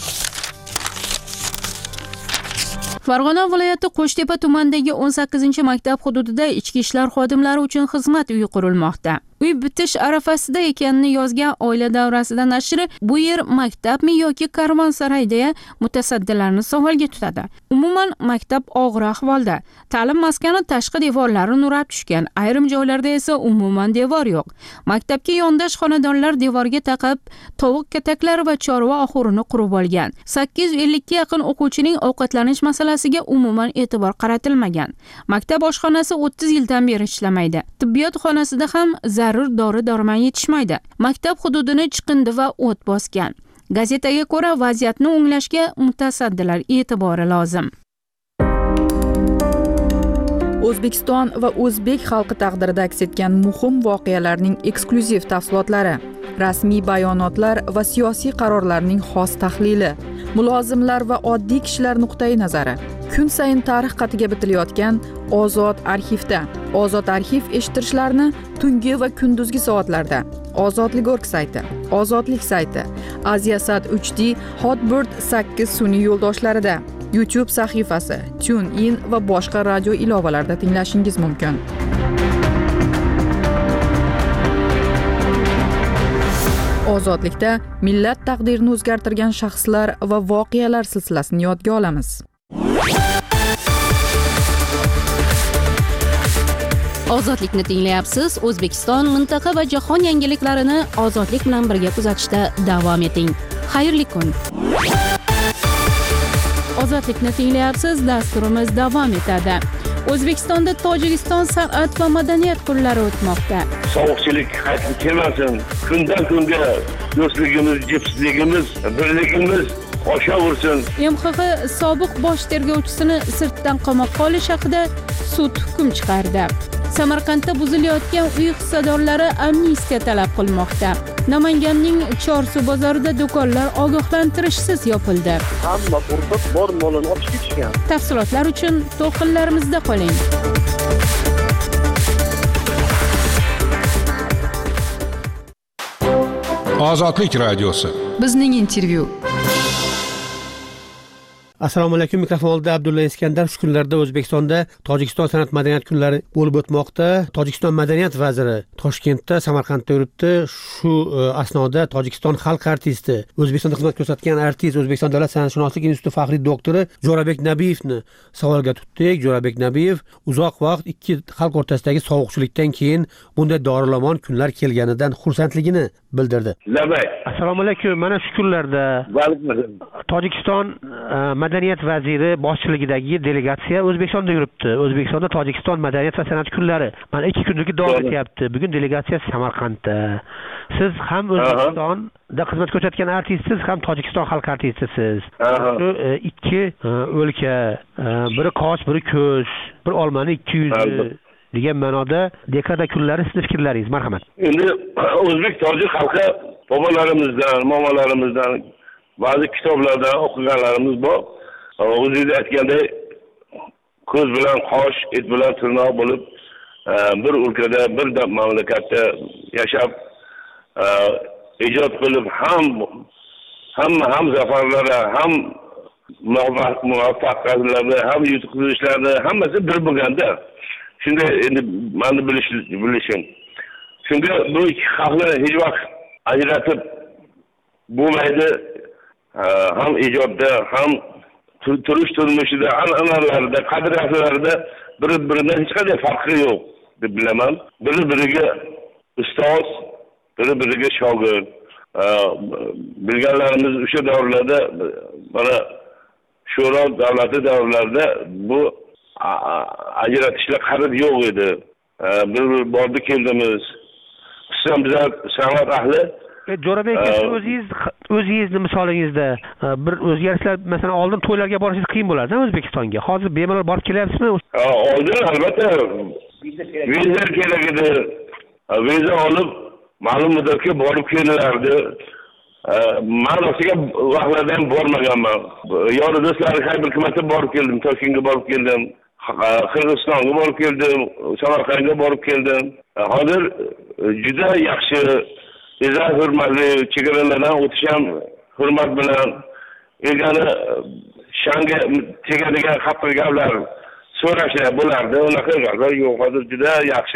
Farg'ona viloyati Qo'shtepa tumanidagi o'n sakkizinchi maktab hududida ichki ishlar xodimlari uchun xizmat uyi qurilmoqda. Uy bitish arafasida ekanini yozgan Oila davrasida nashri bu yer maktabmi yoki karvonsaroy deya mutasaddilarni savolga tutadi. Umuman maktab og'ir ahvolda. Ta'lim maskani tashqi devorlari nurab tushgan, ayrim joylarda esa umuman devor yo'q. Maktabga yondosh xonadonlar devorga taqib, tovuq kataklari va chorva oxurini qurib olgan. sakkiz yuz ellikka yaqin o'quvchining ovqatlanish masalasiga umuman e'tibor qaratilmagan. Maktab oshxonasi o'ttiz yildan beri ishlamaydi. Tibbiyot xonasida ham zarur dori-darmon yetishmaydi. Maktab hududini chiqindi va o't bosgan. Gazetaga ko'ra, vaziyatni o'nglashga mutasaddilar e'tibori lozim. O'zbekiston va o'zbek xalqi taqdirida aks etgan muhim voqealarning eksklyuziv tafsilotlari, rasmiy bayonotlar va siyosiy qarorlarning xos tahlili, mulozimlar va oddiy kishilar nuqtai nazari. kun sayin tarix qatiga bitilayotgan Ozod arxivda. Ozod arxiv eshittirishlarni tungi va kunduzgi soatlarda. Ozodlik org sayti, Ozodlik sayti, Aziasat uch D, Hotbird sakkiz sun'iy yo'ldoshlarida, YouTube sahifasi, TuneIn va boshqa radio ilovalarida tinglashingiz mumkin. Ozodlikda millat taqdirini o'zgartirgan shaxslar va voqealar silsilasini yodga olamiz. Ozodlikni tinglayapsiz. O'zbekiston, mintaqa va jahon yangiliklarini ozodlik bilan birga kuzatishda davom eting. Xayrli kun. Ozodlikni tinglayapsiz. Dasturimiz davom etadi. O'zbekistonda Tojikiston san'at va madaniyat kunlari o'tmoqda. Sovuqchilik qaytib kelmasin. Kundan kunga do'stligimiz, jipsizligimiz, birligimiz oshaversin. M X X sobiq bosh tergovchisini sirtdan qamoqqa olish haqida sud hukm chiqardi. Samarqandda buzilayotgan uy hissadorlari amnistiya talab qilmoqda. Namanganning Chorsu bozorida do'konlar ogohlantirishsiz yopildi. Hamma fursat bor molini olib ketishgan. Tafsilotlar uchun to'lqinlarimizda qoling. Ozodlik radiosi. Bizning intervyu. Assalomu alaykum. Mikrofon oldida Abdulla Iskandar. Shu kunlarda O'zbekistonda Tojikiston san'at madaniyat kunlari bo'lib o'tmoqda. Tojikiston madaniyat vaziri Toshkentda, Samarqandda yuribdi. Shu asnoda Tojikiston xalq artisti, O'zbekistonda xizmat ko'rsatgan artist, O'zbekiston davlat san'atshunoslik instituti faxriy doktori Jo'rabek Nabiyevni savolga tutdik. Jo'rabek Nabiyev uzoq vaqt ikki xalq o'rtasidagi sovuqchilikdan keyin bunday dorilamon kunlar kelganidan xursandligini bildirdi. Assalomu alaykum. Mana shu kunlarda Tojikiston madaniyat vaziri boshchiligidagi delegatsiya O'zbekistonda yuribdi. O'zbekistonda Tojikiston madaniyat va san'at kunlari mana ikki kunlik davom etyapti. Bugun delegatsiya Samarqandda. Siz ham O'zbekistonda xizmat ko'rsatgan artistsiz, ham Tojikiston xalq artistisiz. Shu ikki o'lka, biri qosh, biri ko'z, bir olmani ikki yuzi degan ma'noda dekada kunlari sizning fikrlaringiz, marhamat. Endi o'zbek tojik xalqi bobolarimizdan, momolarimizdan ba'zi kitoblardan o'qiganlarimiz bor. O'zingiz aytgandek, ko'z bilan qosh, et bilan tirnoq bo'lib, bir o'lkada, bir mamlakatda yashab, ijod qilib, ham hamma ham zafarlari, ham muvaffaqiyatlarni, ham yutuqlarni hammasi bir bo'lganda. Shunda endi meni bilish bilishim. Shunga bu ikki xalqni hech vaqt ajratib bo'lmaydi. Ham ijodda, ham turish turmushida, an'analarida, qadriyatlarida bir-biridan hech qanday farqi yo'q deb bilaman. Bir-biriga ustoz, bir-biriga shogird. Bilganlarimiz o'sha davrlarda, mana sho'ro davlati davrlarida bu ajratishlar qarib yo'q edi. Bir-bir bordi keldimiz. Sizlar bizlar san'at ahli Jo'rabek aka, o'zingiz o'zingizni misolingizda bir o'zgarishlar, masalan, oldin to'ylarga borishingiz qiyin bo'lardi O'zbekistonga. Hozir bemalol borib kelyapsizmi? Oldin albatta viza kerak edi. Viza olib ma'lum muddatga borib kelilardi. Men o'shaga vaqtlarda ham bormaganman. Yori do'stlarim har bir marta borib keldim, Toshkentga borib keldim, Qirg'izistonga borib keldim, Samarqandga borib keldim. Hozir juda yaxshi, izah hurmatli chegaralardan o'tish ham hurmat bilan egani shanga tegadigan qattiq gaplar so'rashlar bo'lardi. Unaqa gaplar yo'q. Hozir juda yaxshi,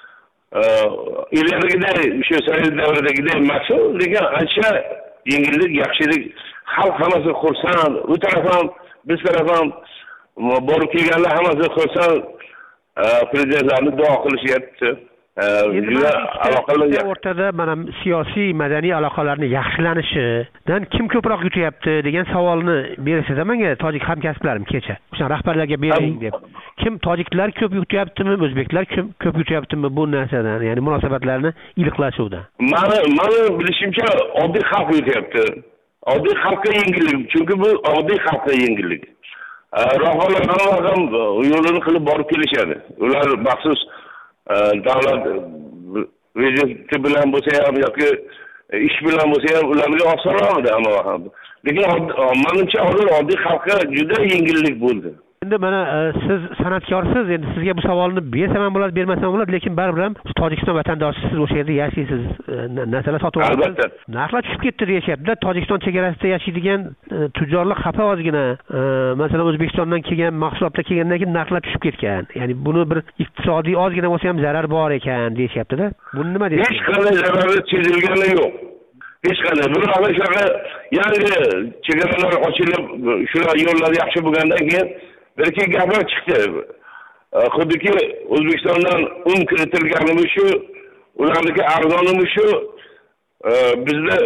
ilgarigidek o'sha sovet davridagidek emas, lekin ancha yengillik, yaxshilik, xalq hammasi xursand. U taraf ham, biz taraf ham borib kelganlar hammasi xursand. Prezidentlarni duo qilishyapti. Juda aloqalar o'rtada mana siyosiy madaniy aloqalarning yaxshilanishidan kim ko'proq yutyapti degan savolni berishdi menga tojik hamkasblarim kecha. O'sha rahbarlarga bering deb. Kim tojiklar ko'p yutyaptimi, o'zbeklar ko'p yutyaptimi bu narsadan, ya'ni munosabatlarni iliqlashuvda? Meni meni bilishimcha oddiy xalq yutyapti. Oddiy xalqqa yengillik, chunki bu oddiy xalqqa yengillik. Rahbarlar ham yo'lini qilib borib kelishadi. Ular maxsus davlat rejimi bilan bo'lsa ham yoki ish bilan bo'lsa ham ularga osonroq edi hamma ham. Lekin menimcha hozir oddiy xalqqa juda yengillik bo'ldi. endi mana siz san'atkorsiz, endi sizga bu savolni bersam ham bo'ladi, bermasam ham bo'ladi, lekin baribir ham Tojikiston vatandoshisiz, o'sha yerda yashaysiz, narsalar sotib olasiz. Albatta. Narxlar tushib ketdi deyapti. Tojikiston chegarasida yashaydigan tujjorlar xafa ozgina. Masalan, O'zbekistondan kelgan mahsulotlar kelgandan keyin narxlar tushib ketgan. Ya'ni buni bir iqtisodiy ozgina bo'lsa ham zarar bor ekan deyapti-da. Buni nima deysiz? Hech qanday zarari sezilgani yo'q. Hech qanday. Bir shunaqa yangi chegaralar ochilib, shular yo'llar yaxshi bo'lgandan keyin bir ikki gaplar chiqdi. Xuddiki O'zbekistondan un kiritilganimi shu, ularniki arzonimi shu, bizda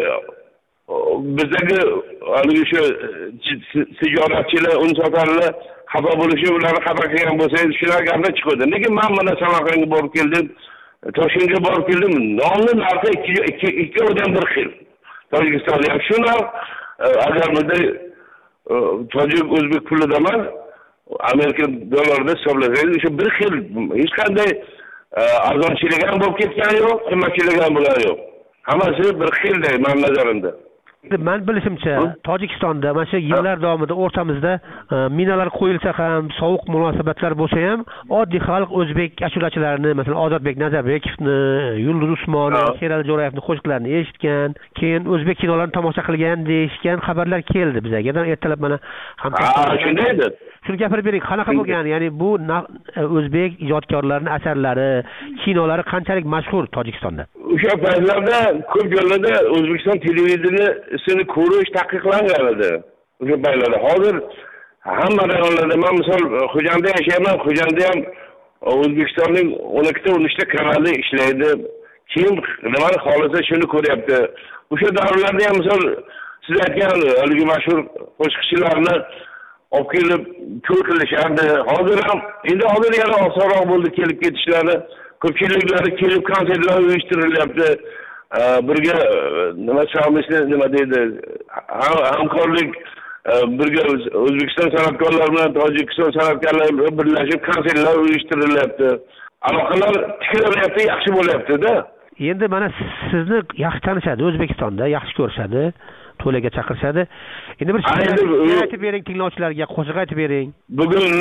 bizdagi haligi shu tijoratchilar, un sotarlar xafa bo'lishi, ularni xafa qilgan bo'lsangiz, shular gaplar chiqadi. Lekin men mana Samarqandga borib keldim, Toshkentga borib keldim, nonning narxi ikkovidan bir xil. Tojikistonda ham shular, agar bunday tojik o'zbek pulida emas, Amerika dollarida hisoblasangiz, shu bir xil, hech qanday arzonchilik ham bo'lib ketgani yo'q, qimmatchilik ham bo'lgani yo'q. Hammasi bir xilday men nazarimda. Men bilishimcha, Tojikistonda mana shu yillar davomida o'rtamizda minalar qo'yilsa ham, sovuq munosabatlar bo'lsa ham, oddiy xalq o'zbek ashulachilarini, masalan, Ozodbek Nazarbekovni, Yulduz Usmonov, Sherali Jo'rayevning qo'shiqlarini eshitgan, keyin o'zbek kinolarini tomosha qilgan deyishgan xabarlar keldi bizga. Ertalab mana hamkor shunday edi. Shuni gapirib bering, qanaqa bo'lgan? Ya'ni bu o'zbek ijodkorlarining asarlari, kinolari qanchalik mashhur Tojikistonda? O'sha paytlarda ko'p joylarda O'zbekiston televizoriyasini ko'rish taqiqlangan edi. O'sha paytlarda. Hozir hamma rayonlarda, men misol Xo'jandda yashayman, Xo'janda ham O'zbekistonning o'n ikkita o'n uchta kanali ishlaydi. Kim nimani xohlasa shuni ko'ryapti. O'sha davrlarda ham misol siz aytgan haligi mashhur qo'shiqchilarni olib kelib ko'r qilishardi. Hozir ham, endi hozir yana osonroq bo'ldi kelib ketishlari. Ko'pchiliklari kelib konsertlar uyushtirilyapti. Birga nima chamishni nima deydi? Hamkorlik birga O'zbekiston san'atkorlari bilan Tojikiston san'atkorlari birlashib konsertlar uyushtirilyapti. Aloqalar tiklaryapti, yaxshi bo'lyapti-da. Endi mana sizni yaxshi tanishadi, O'zbekistonda yaxshi ko'rishadi, to'laga chaqirishadi. Endi bir she'r aytib bering tinglovchilarga, qo'shiq aytib bering. Bugun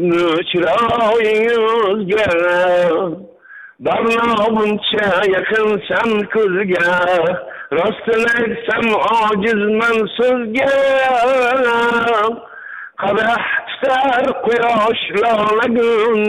chiroyingizga darnobuncha yaqinsan ko'zga, rostini aytsam ojizman so'zga. Qadah tutar quyosh lolagun,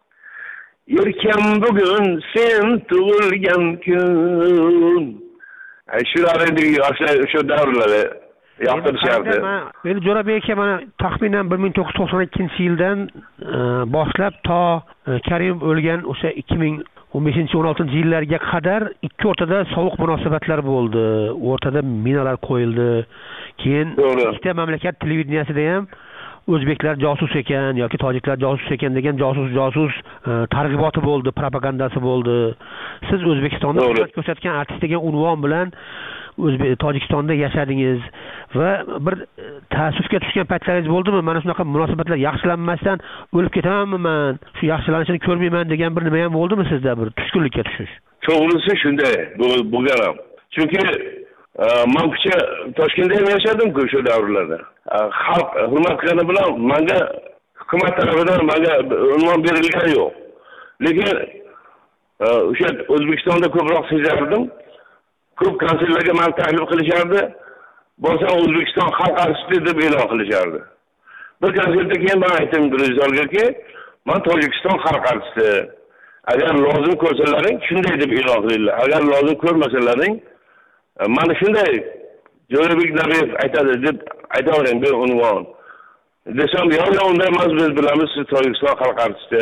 yelkam bugun sen tug'ilgan kun. Shular endi o'sha davrlarda yoqtirishardi. Endi Jo'rabek aka mana taxminan bir ming to'qqiz yuz to'qson ikkinchi yildan boshlab to Karimov o'lgan o'sha ikki ming o'n beshinchi o'n oltinchi yillarga qadar ikki o'rtada sovuq munosabatlar bo'ldi. O'rtada minalar qo'yildi. Keyin ikkita mamlakat televideniyasida ham o'zbeklar josus ekan yoki tojiklar josus ekan degan josus josus targ'iboti bo'ldi, propagandasi bo'ldi. Siz O'zbekistonda xizmat ko'rsatgan artist degan unvon bilan O'zbek Tojikistonda yashadingiz va bir ta'assufga tushgan paytlaringiz bo'ldimi? Mana shunaqa munosabatlar yaxshilanmasdan o'lib ketamanmi men? Shu yaxshilanishini ko'rmayman degan bir nima ham bo'ldimi sizda, bir tushkunlikka tushish? To'g'risi shunday bo'lgan ham. Chunki men kecha Toshkentda ham yashadim-ku shu davrlarda. Xalq hurmat qilgani bilan menga hukumat tarafidan menga unvon berilgani yo'q. Lekin o'sha O'zbekistonda ko'proq sezardim. Ko'p konsertlarga meni taklif qilishardi. Bo'lsam O'zbekiston xalq artisti deb e'lon qilishardi. Bir konsertda keyin men aytdim rejissyorga, men Tojikiston xalq artisti. Agar lozim ko'rsalaring, shunday deb e'lon qilinglar. Agar lozim ko'rmasalaring, mana shunday Jo'rabek Nabiyev aytadi deb aytavering bu unvon. Desam, yo'q, unday emas, biz bilamiz siz Tojikiston xalq artisti.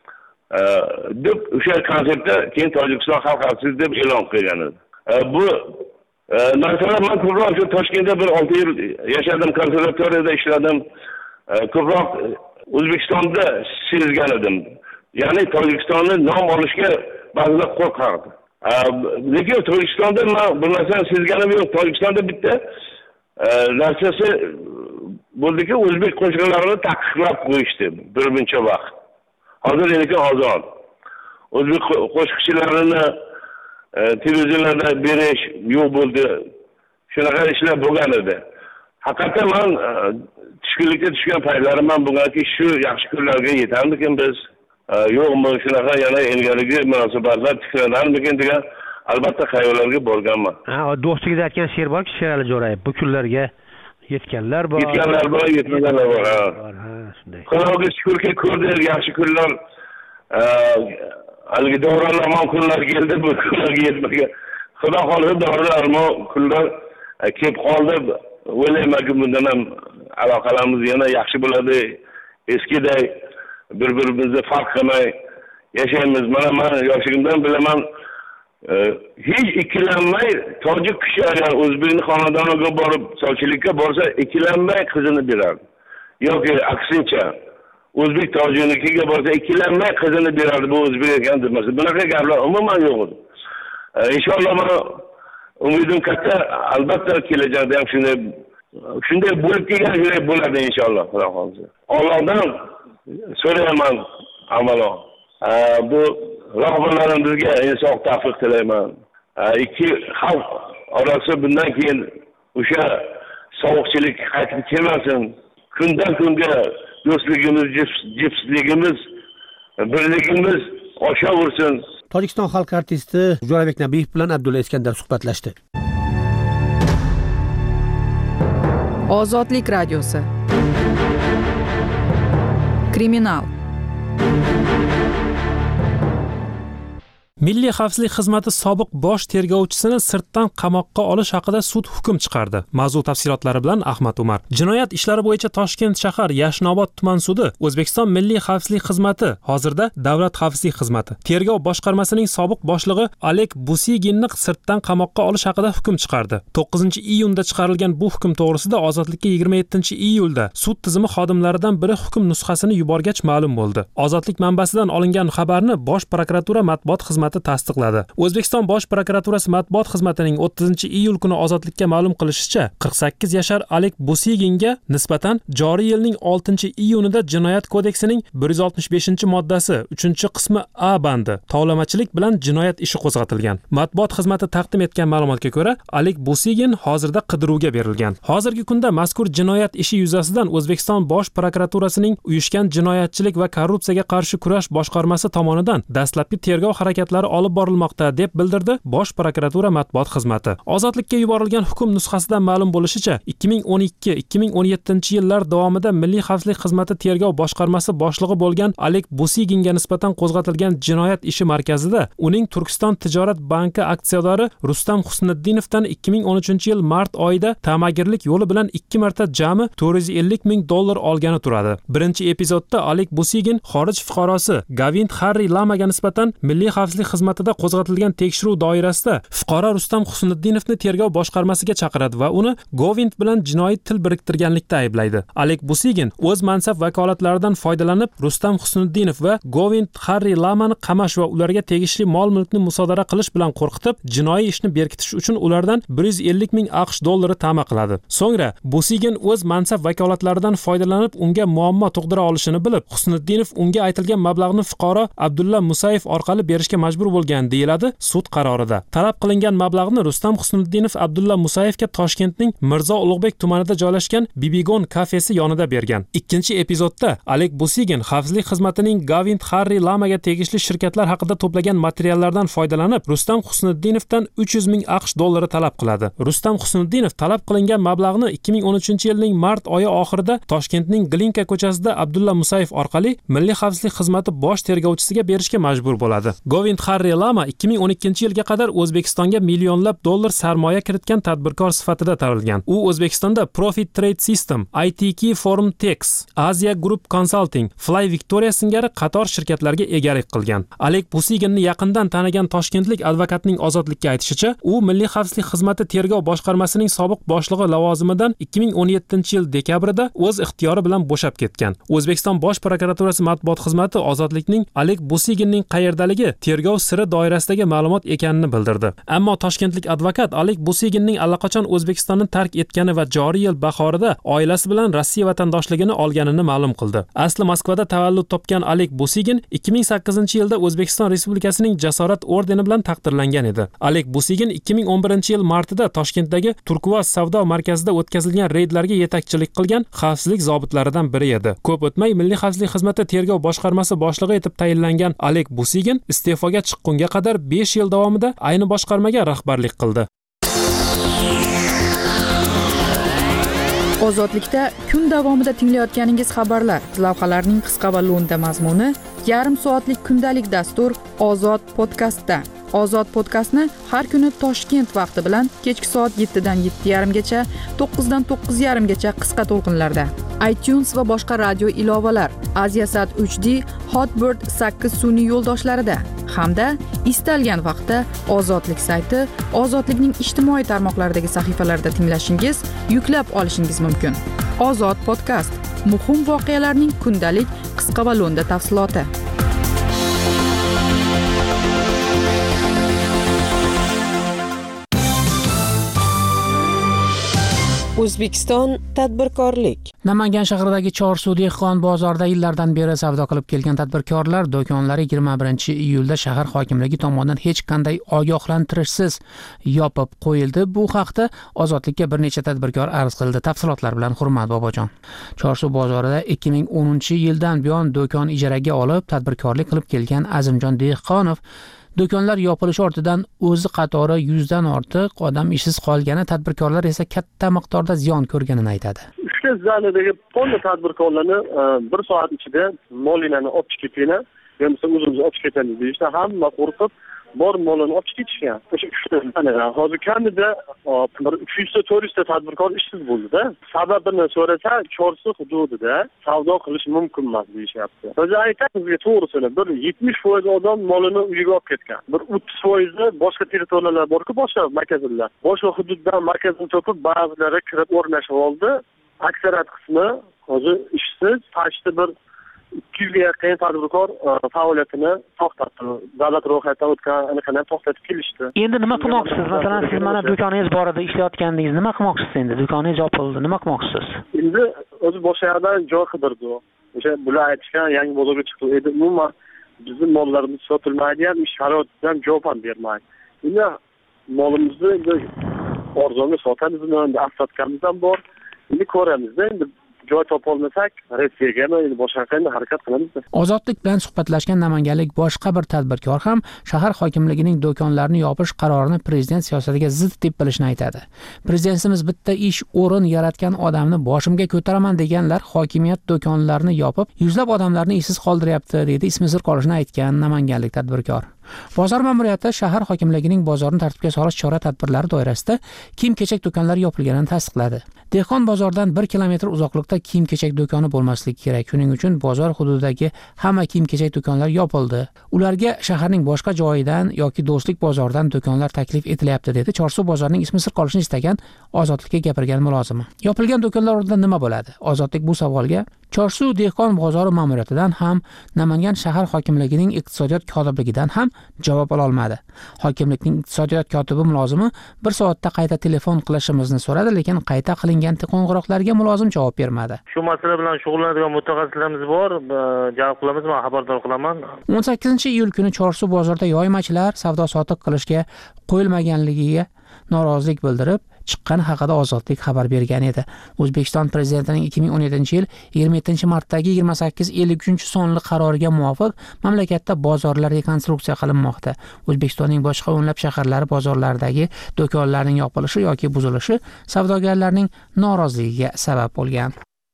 deb o'sha konsertda keyin Tojikiston xalq artisti deb e'lon qilgan edi. Bu narsalar men ko'proq shu Toshkentda bir olti yil yashadim, konservatoriyada ishladim. Ko'proq O'zbekistonda sezgan edim. Ya'ni Tojikistonni nom olishga ba'zilar qo'rqardi. Lekin Tojikistonda men bu narsani sezganim yo'q. Tojikistonda bitta narsasi bo'ldiki, o'zbek qo'shiqlarini taqiqlab qo'yishdi bir muncha vaqt. Hozir lekin ozod. O'zbek qo'shiqchilarini televizorlarda berish yo'q bo'ldi. Shunaqa ishlar bo'lgan edi. haqiqatdan man tushkunlikka tushgan paytlarim man bunga shu yaxshi kunlarga yetarmikin biz yo'qmi shunaqa yana ilgarigi munosabatlar tiklanarmikin degan albatta xayollarga borganman. Ha, do'stingizda aytgan she'r borki, Sherali Jo'rayev, bu kunlarga yetganlar bor. Yetganlar bor, yetmaganlar bor. Ha, shunday. Xudoga shukrki ko'rdik, yaxshi kunlar, haligi davronlarmon kunlar keldi, bu kunlarga yetmagan. Xudo xohlasa davronlarmon kunlar kelib qoldi. O'ylaymanki bundan ham aloqalarimiz yana yaxshi bo'ladi. Eskiday bir-birimizni farq qilmay yashaymiz. Mana men yoshligimdan bilaman, hech ikkilanmay tojik kishi agar o'zbekning xonadoniga borib sovchilikka borsa ikkilanmay qizini berardi. Yoki aksincha o'zbek tojiknikiga borsa ikkilanmay qizini berardi, bu o'zbek ekan demasa. Bunaqa gaplar umuman yo'q edi. Inshaalloh men umidim katta, albatta kelajakda ham shunday shunday bo'lib kelgan shunday bo'ladi inshaalloh, xudo xolisa. Allohdan so'rayman avvalo. Bu rahbarlarimizga insof tavfiq tilayman. Ikki xalq orasida bundan keyin o'sha sovuqchilik qaytib kelmasin. Kundan kunga do'stligimiz, jipsligimiz, birligimiz oshaversin. Tojikiston xalq artisti Jo'rabek Nabiyev bilan Abdulla Iskandar suhbatlashdi. Ozodlik radiosi. Kriminal. Milliy xavfsizlik xizmati sobiq bosh tergovchisini sirtdan qamoqqa olish haqida sud hukm chiqardi. Mavzu tafsilotlari bilan Ahmad Umar. Jinoyat ishlari bo'yicha Toshkent shahar Yashnobod tuman sudi O'zbekiston Milliy xavfsizlik xizmati, hozirda Davlat xavfsizlik xizmati, tergov boshqarmasining sobiq boshlig'i Alek Busiginni sirtdan qamoqqa olish haqida hukm chiqardi. to'qqizinchi iyunda chiqarilgan bu hukm to'g'risida Ozodlikka yigirma yettinchi iyulda sud tizimi xodimlaridan biri hukm nusxasini yuborgach ma'lum bo'ldi. Ozodlik manbasidan olingan xabarni Bosh prokuratura matbuot xizmati tasdiqladi. O'zbekiston Bosh prokuraturasi matbuot xizmatining o'ttizinchi iyul kuni Ozodlikka ma'lum qilishicha, qirq sakkiz yashar Alek Busiginga nisbatan joriy yilning oltinchi iyunida Jinoyat kodeksining bir yuz oltmish beshinchi moddasi uchinchi qismi A bandi tovlamachilik bilan jinoyat ishi qo'zg'atilgan. Matbuot xizmati taqdim etgan ma'lumotga ko'ra, Alek Busigin hozirda qidiruvga berilgan. Hozirgi kunda mazkur jinoyat ishi yuzasidan O'zbekiston Bosh prokuraturasining uyushgan jinoyatchilik va korrupsiyaga qarshi kurash boshqarmasi tomonidan dastlabki tergov harakatlari olib borilmoqda deb bildirdi Bosh prokuratura matbuot xizmati. Ozodlikka yuborilgan hukm nusxasidan ma'lum bo'lishicha, ikki ming o'n ikki ikki ming o'n yettinchi yillar davomida Milliy xavfsizlik xizmati tergov boshqarmasi boshlig'i bo'lgan Alek Busiginga nisbatan qo'zg'atilgan jinoyat ishi markazida uning Turkiston tijorat banki aksiyadori Rustam Husniddinovdan ikki ming o'n uchinchi yil mart oyida ta'magirlik yo'li bilan ikki marta jami to'rt yuz ellik ming dollar olgani turadi. Birinchi epizodda Alek Busigin xorij fuqarosi Govind Harry Lamaga nisbatan Milliy xavfsizlik xizmatida qo'zg'atilgan tekshiruv doirasida fuqaro Rustam Husniddinovni tergov boshqarmasiga chaqiradi va uni Govind bilan jinoiy til biriktirganlikda ayblaydi. Alek Busigin o'z mansab vakolatlaridan foydalanib Rustam Husniddinov va Govind Harry Lamani qamash va ularga tegishli mol-mulkni musodara qilish bilan qo'rqitib, jinoiy ishni berkitish uchun ulardan bir yuz ellik ming AQSh dollari ta'ma qiladi. So'ngra Busigin o'z mansab vakolatlaridan foydalanib unga muammo tug'dira olishini bilib, Husniddinov unga aytilgan mablag'ni fuqaro Abdulla Musayev orqali berishga majbur bo'lgan deyiladi sud qarorida. Talab qilingan mablag'ni Rustam Husniddinov Abdulla Musayevga Toshkentning Mirzo Ulug'bek tumanida joylashgan Bibigon kafesi yonida bergan. Ikkinchi epizodda Alek Busigin xavfsizlik xizmatining Govind Harry Lamaga tegishli shirkatlar haqida to'plagan materiallardan foydalanib, Rustam Husniddinovdan uch yuz ming AQSh dollari talab qiladi. Rustam Husniddinov talab qilingan mablag'ni ikki ming o'n uchinchi yilning mart oyi oxirida Toshkentning Glinka ko'chasida Abdulla Musayev orqali Milliy xavfsizlik xizmati bosh tergovchisiga berishga majbur bo'ladi. Govind Harry Lama ikki ming o'n ikkinchi yilga qadar O'zbekistonga millionlab dollar sarmoya kiritgan tadbirkor sifatida tanilgan. U O'zbekistonda Profit Trade System, I T K Forum Tex, Asia Group Consulting, Fly Victoria singari qator shirkatlarga egalik qilgan. Alek Busiginni yaqindan tanigan toshkentlik advokatning Ozodlikka aytishicha, u Milliy xavfsizlik xizmati tergov boshqarmasining sobiq boshlig'i lavozimidan ikki ming o'n yettinchi yil dekabrida o'z ixtiyori bilan bo'shab ketgan. O'zbekiston Bosh prokuraturasi matbuot xizmati Ozodlikning Alek Busiginning qayerdaligi tergov tergov siri doirasidagi ma'lumot ekanini bildirdi. Ammo toshkentlik advokat Oleg Busiginning allaqachon O'zbekistonni tark etgani va joriy yil bahorida oilasi bilan Rossiya vatandoshligini olganini ma'lum qildi. Asli Moskvada tavallud topgan Oleg Busigin ikki ming sakkizinchi yilda O'zbekiston Respublikasining Jasorat ordeni bilan taqdirlangan edi. Oleg Busigin ikki ming o'n birinchi yil martida Toshkentdagi Turkuaz savdo markazida o'tkazilgan reydlarga yetakchilik qilgan xavfsizlik zobitlaridan biri edi. Ko'p o'tmay Milliy xavfsizlik xizmati tergov boshqarmasi boshlig'i etib tayinlangan Oleg Busigin iste'foga chiqqunga qadar besh yil davomida ayni boshqarmaga rahbarlik qildi. Ozodlikda kun davomida tinglayotganingiz xabarlar, lavhalarning qisqa va lo'nda mazmuni, yarim soatlik kundalik dastur Ozod podkastda. Ozod podkastni har kuni Toshkent vaqti bilan kechki soat yettidan yetti yarim gacha, to'qqizdan to'qqiz yarim gacha qisqa to'lqinlarda. iTunes va boshqa radio ilovalar, Aziasat uch D, Hotbird sakkiz sun'iy yo'ldoshlarida hamda istalgan vaqtda Ozodlik sayti, Ozodlikning ijtimoiy tarmoqlaridagi sahifalarida tinglashingiz, yuklab olishingiz mumkin. Ozod podkast. Muhim voqealarning kundalik qisqa va lo'nda tafsiloti. O'zbekiston tadbirkorlik. Namangan shahridagi Chorsu dehqon bozorida yillardan beri savdo qilib kelgan tadbirkorlar do'konlari yigirma birinchi iyulda shahar hokimligi tomonidan hech qanday ogohlantirishsiz yopib qo'yildi. Bu haqda Ozodlikka bir necha tadbirkor arz qildi. Tafsilotlar bilan Hurmat Bobojon. Chorsu bozorida ikki ming o'ninchi yildan buyon do'kon ijaraga olib tadbirkorlik qilib kelgan Azimjon Dehqonov do'konlar yopilishi ortidan o'zi qatori yuzdan ortiq odam ishsiz qolgani, tadbirkorlar esa katta miqdorda ziyon ko'rganini aytadi. Uchta zonadagi to'la tadbirkorlarni bir soat ichida molinglarni olib chiqib ketinglar, yo'qsa o'zimiz olib ketamiz deyishdi. Hamma qo'rqib bor molini olib ketishgan. O'sha uchta zonada hozir kamida bir uch yuzta to'rt yuzta tadbirkor ishsiz bo'ldi-da. Sababini so'rasa, Chorsu hududida savdo qilish mumkin emas deyishyapti. O'zi aytamizga to'g'risini, bir yetmish foiz odam molini uyiga olib ketgan. Bir o'ttiz foiz boshqa territoriyalar bor-ku, boshqa markazlar. Boshqa hududdan markazini topib, ba'zilari kirib o'rnashib oldi. Aksariyat qismi hozir ishsiz, tashqi bir ikki yuzga yaqin tadbirkor faoliyatini to'xtatdi. Davlat ro'yxatidan o'tganini to'xtatib kelishdi. Endi nima qilmoqchisiz? Masalan, siz mana do'koningiz bor edi, ishlayotgandingiz, nima qilmoqchisiz endi? Do'koningiz yopildi, nima qilmoqchisiz? Endi o'zi boshqa yerdan joy qidirdi. O'sha bular aytishgan yangi bozorga chiqdi. Endi umuman bizning mollarimiz sotilmaydi ham, sharoitdan javob ham bermaydi. Endi molimizni endi arzonga sotamizmi, endi asfaltamiz ham bor. Endi ko'ramiz-da, endi joy topolmasak, Rossiyagami endi boshqa qanday harakat qilamiz. Ozodlik bilan suhbatlashgan namanganlik boshqa bir tadbirkor ham shahar hokimligining do'konlarini yopish qarorini prezident siyosatiga zid deb bilishni aytadi. Prezidentimiz bitta ish o'rin yaratgan odamni boshimga ko'taraman deganlar hokimiyat do'konlarini yopib, yuzlab odamlarni ishsiz qoldiryapti, dedi ismi sir qolishini aytgan namanganlik tadbirkor. Bozor ma'muriyati shahar hokimligining bozorni tartibga solish chora-tadbirlari doirasida kiyim-kechak do'konlari yopilganini tasdiqladi. Dehqon bozordan bir kilometr uzoqlikda kiyim-kechak do'koni bo'lmasligi kerak. Shuning uchun bozor hududidagi hamma kiyim-kechak do'konlari yopildi. Ularga shaharning boshqa joyidan yoki Do'stlik bozoridan do'konlar taklif etilyapti, dedi Chorsu bozorining ismi sir qolishini istagan Ozodlikka gapirgan mulozimi. Yopilgan do'konlar o'rnida nima bo'ladi? Ozodlik bu savolga Chorsu dehqon bozori ma'muriyatidan ham, Namangan shahar hokimligining iqtisodiyot kotibligidan ham javob ola olmadi. Hokimlikning iqtisodiyot kotibi mulozimi bir soatda qayta telefon qilishimizni so'radi, lekin qayta qilingan qo'ng'iroqlarga mulozim javob bermadi. Shu masala bilan shug'ullanadigan mutaxassislarimiz bor, javob qilamiz, men xabardor qilaman. o'n sakkizinchi iyul kuni Chorsu bozorida yoymachilar savdo sotiq qilishga qo'yilmaganligiga norozilik bildirib chiqqani haqida Ozodlik xabar bergan edi. O'zbekiston prezidentining ikki ming o'n yettinchi yil yigirma yettinchi martdagi yigirma sakkiz ellik uchinchi sonli qaroriga muvofiq mamlakatda bozorlar rekonstruksiya qilinmoqda. O'zbekistonning boshqa o'nlab shaharlari bozorlaridagi do'konlarning yopilishi yoki buzilishi savdogarlarning noroziligiga sabab bo'lgan.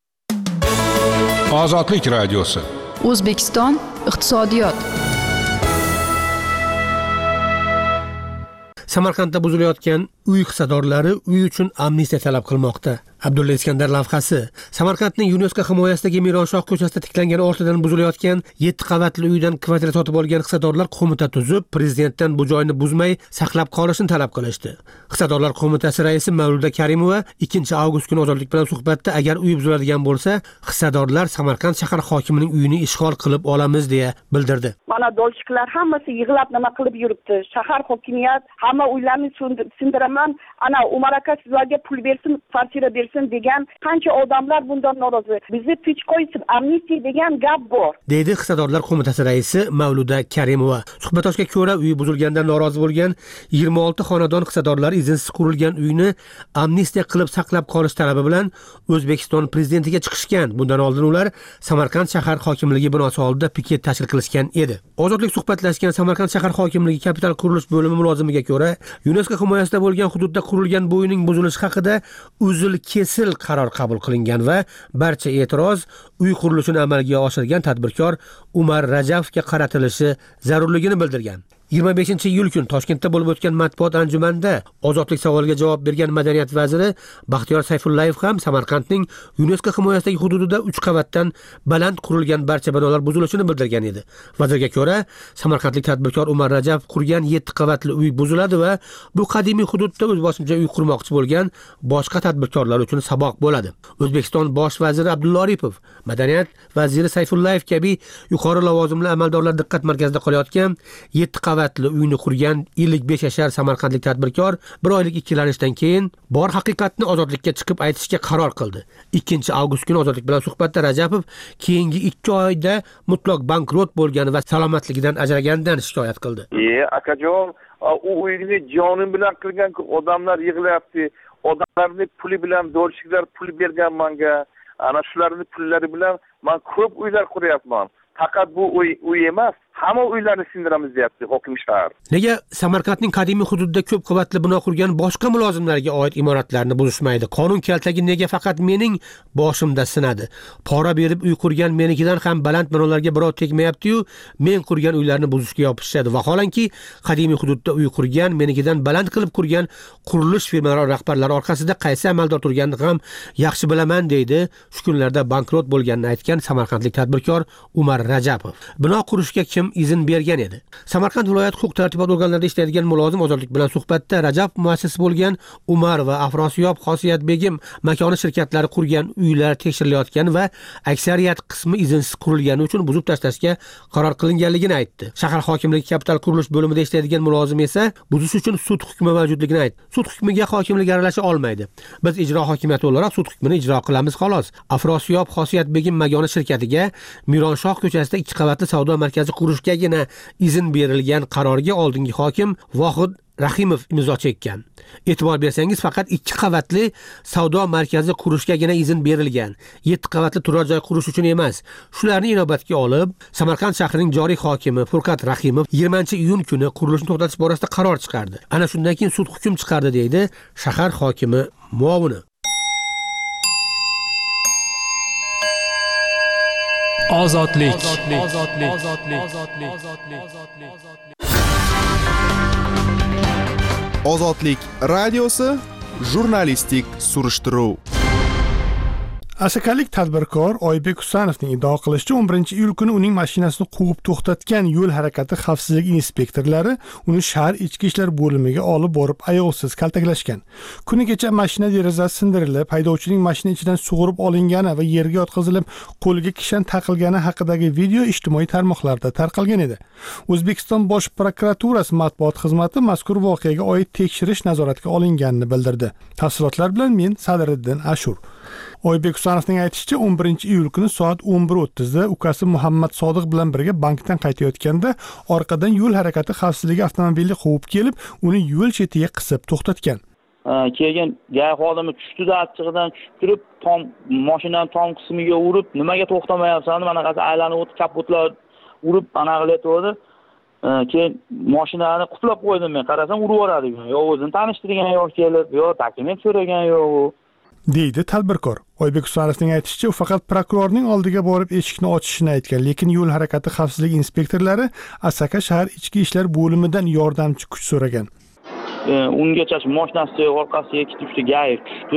Ozodlik radiosi. O'zbekiston iqtisodiyot. Samarqandda buzilayotgan uy hissadorlari uy uchun amnistiya talab qilmoqda. Abdulla Iskandar lavhasi. Samarqandning UNESCO himoyasidagi Mironshoh ko'chasida tiklangan ortidan buzilayotgan yetti qavatli uydan kvartira sotib olgan hissadorlar qo'mita tuzib, prezidentdan bu joyni buzmay saqlab qolishni talab qilishdi. Hissadorlar qo'mitasi raisi Mavluda Karimova ikkinchi avgust kuni Ozodlik bilan suhbatda agar uy buziladigan bo'lsa, hissadorlar Samarqand shahar hokimining uyini ishg'ol qilib olamiz deya bildirdi. Mana dolshiklar hammasi yig'lab nima qilib yuribdi. Shahar hokimiyat hamma uylarni sindiraman, ana Umar aka sizlarga pul bersin, kvartira bersin degan qancha odamlar bundan norozi. Bizni tinch qo'ysin, amnistiya degan gap bor, deydi hissadorlar qo'mitasi raisi Mavluda Karimova. Suhbatdoshga ko'ra, uy buzilgandan norozi bo'lgan yigirma olti xonadon hissadorlar izinsiz qurilgan uyni amnistiya qilib saqlab qolish talabi bilan O'zbekiston prezidentiga chiqishgan. Bundan oldin ular Samarqand shahar hokimligi binosi oldida piket tashkil qilishgan edi. Ozodlik suhbatlashgan Samarqand shahar hokimligi kapital qurilish bo'limi mulozimiga ko'ra, UNESCO himoyasida bo'lgan hududda qurilgan bu uyning buzilishi haqida uzil kesil qaror qabul qilingan va barcha e'tiroz uy qurilishini amalga oshirgan tadbirkor Umar Rajabovga qaratilishi zarurligini bildirgan. yigirma beshinchi iyul kuni Toshkentda bo'lib o'tgan matbuot anjumanida ozodlik savoliga javob bergan madaniyat vaziri Baxtiyor Sayfullayev ham Samarqandning UNESCO himoyasidagi hududida uch qavatdan baland qurilgan barcha binolar buzilishini bildirgan edi. Vazirga ko'ra, samarqandlik tadbirkor Umar Rajab qurgan yetti qavatli uy buziladi va bu qadimiy hududda o'zboshimcha uy qurmoqchi bo'lgan boshqa tadbirkorlar uchun saboq bo'ladi. O'zbekiston bosh vaziri Abdulla Aripov, madaniyat vaziri Sayfullayev kabi yuqori lavozimli amaldorlar diqqat markazida qolayotgan yetti qavatli uyni qurgan ellik besh yashar samarqandlik tadbirkor bir oylik ikkilanishdan keyin bor haqiqatni ozodlikka chiqib aytishga qaror qildi. ikkinchi avgust kuni Ozodlik bilan suhbatda Rajabov keyingi ikki oyda mutlaq bankrot bo'lgani va salomatligidan ajraganidan shikoyat qildi. "E, akajon, u uyni jonim bilan qilgan odamlar yig'layapti. Odamlarning puli bilan do'rshiklar pul bergan menga. Ana shularning pullari bilan men ko'p uylar quryapman. Faqat bu uy uy emas, hamma uylarni sindiramiz deyapti hokim shahar." Nega Samarqandning qadimiy hududida ko'p qavatli bino qurgan boshqa mulozimlarga oid imoratlarni buzishmaydi? Qonun kaltagi nega faqat mening boshimda sinadi? Pora berib uy qurgan menikidan ham baland binolarga birov tegmayapti-yu, men qurgan uylarni buzishga yopishadi. Vaholanki, qadimiy hududda uy qurgan, menikidan baland qilib qurgan qurilish firmalari rahbarlari orqasida qaysi amaldor turganini ham yaxshi bilaman, deydi shu kunlarda bankrot bo'lganini aytgan samarqandlik tadbirkor Umar Rajabov. Bino qurishga kim izn bergan edi? Samarqand viloyat huquq tartibot organlarida ishlaydigan mulozim Ozodlik bilan suhbatda Rajab muassisi bo'lgan Umar va Afrosiyob Xosiyat Begim makoni shirkatlari qurgan uylar tekshirilayotgan va aksariyat qismi izinsiz qurilgani uchun buzib tashlashga qaror qilinganligini aytdi. Shahar hokimligi kapital qurilish bo'limida ishlaydigan mulozim esa buzish uchun sud hukmi mavjudligini aytdi. Sud hukmiga hokimlik aralasha olmaydi. Biz ijro hokimiyati olarak sud hukmini ijro qilamiz xolos. Afrosiyob Xosiyat Begim makoni shirkatiga Mironshoh ko'chasida ikki qavatli savdo markazi qurishgagina izn berilgan qarorga oldingi hokim Vohid Rahimov imzo chekkan. E'tibor bersangiz, faqat ikki qavatli savdo markazi qurishgagina izn berilgan. yetti qavatli turar joy qurish uchun emas. Shularni inobatga olib, Samarqand shahrining joriy hokimi Furqat Rahimov yigirmanchi iyun kuni qurilishni to'xtatish borasida qaror chiqardi. Ana shundan keyin sud hukm chiqardi, deydi shahar hokimi muovini. Ozodlik. Ozodlik radiosi jurnalistik surishtiruv. Asakalik tadbirkor Oybek Husanovning iddaо qilishicha o'n birinchi iyul kuni uning mashinasini quvib to'xtatgan yo'l harakati xavfsizligi inspektorlari uni shahar ichki ishlar bo'limiga olib borib ayovsiz kaltaklashgan. Kuni kecha mashina derazasi sindirilib, haydovchining mashina ichidan sug'urib olingani va yerga yotqizilib, qo'liga kishan taqilgani haqidagi video ijtimoiy tarmoqlarda tarqalgan edi. O'zbekiston Bosh prokuraturasi matbuot xizmati mazkur voqeaga oid tekshirish nazoratga olinganini bildirdi. Tafsilotlar bilan men Sadriddin Ashur. Oybek Husanovning aytishicha, o'n birinchi iyul kuni soat o'n bir o'ttizda ukasi Muhammad Sodiq bilan birga bankdan qaytayotganda orqadan yo'l harakati xavfsizligi avtomobili quvib kelib, uni yo'l chetiga qisib to'xtatgan. Keyin gay xodimi tushdi-da, achchig'idan tushib turib, tom mashinaning tom qismiga urib, nimaga to'xtamayapsan, mana qasi aylanib o'tib kapotlar urib anaqilayotdi. Keyin mashinani quflab qo'ydim men, qarasam urib yuboradi. Yo o'zini tanishtirgan yo'q kelib, yo dokument so'ragan yo'q. deydi tadbirkor. Oybek Husanovning aytishicha, u faqat prokurorning oldiga borib eshikni ochishini aytgan, lekin yo'l harakati xavfsizligi inspektorlari Asaka shahar ichki ishlar bo'limidan yordamchi kuch so'ragan. Ungacha mashinasi orqasiga ikkita uchta gay tushdi.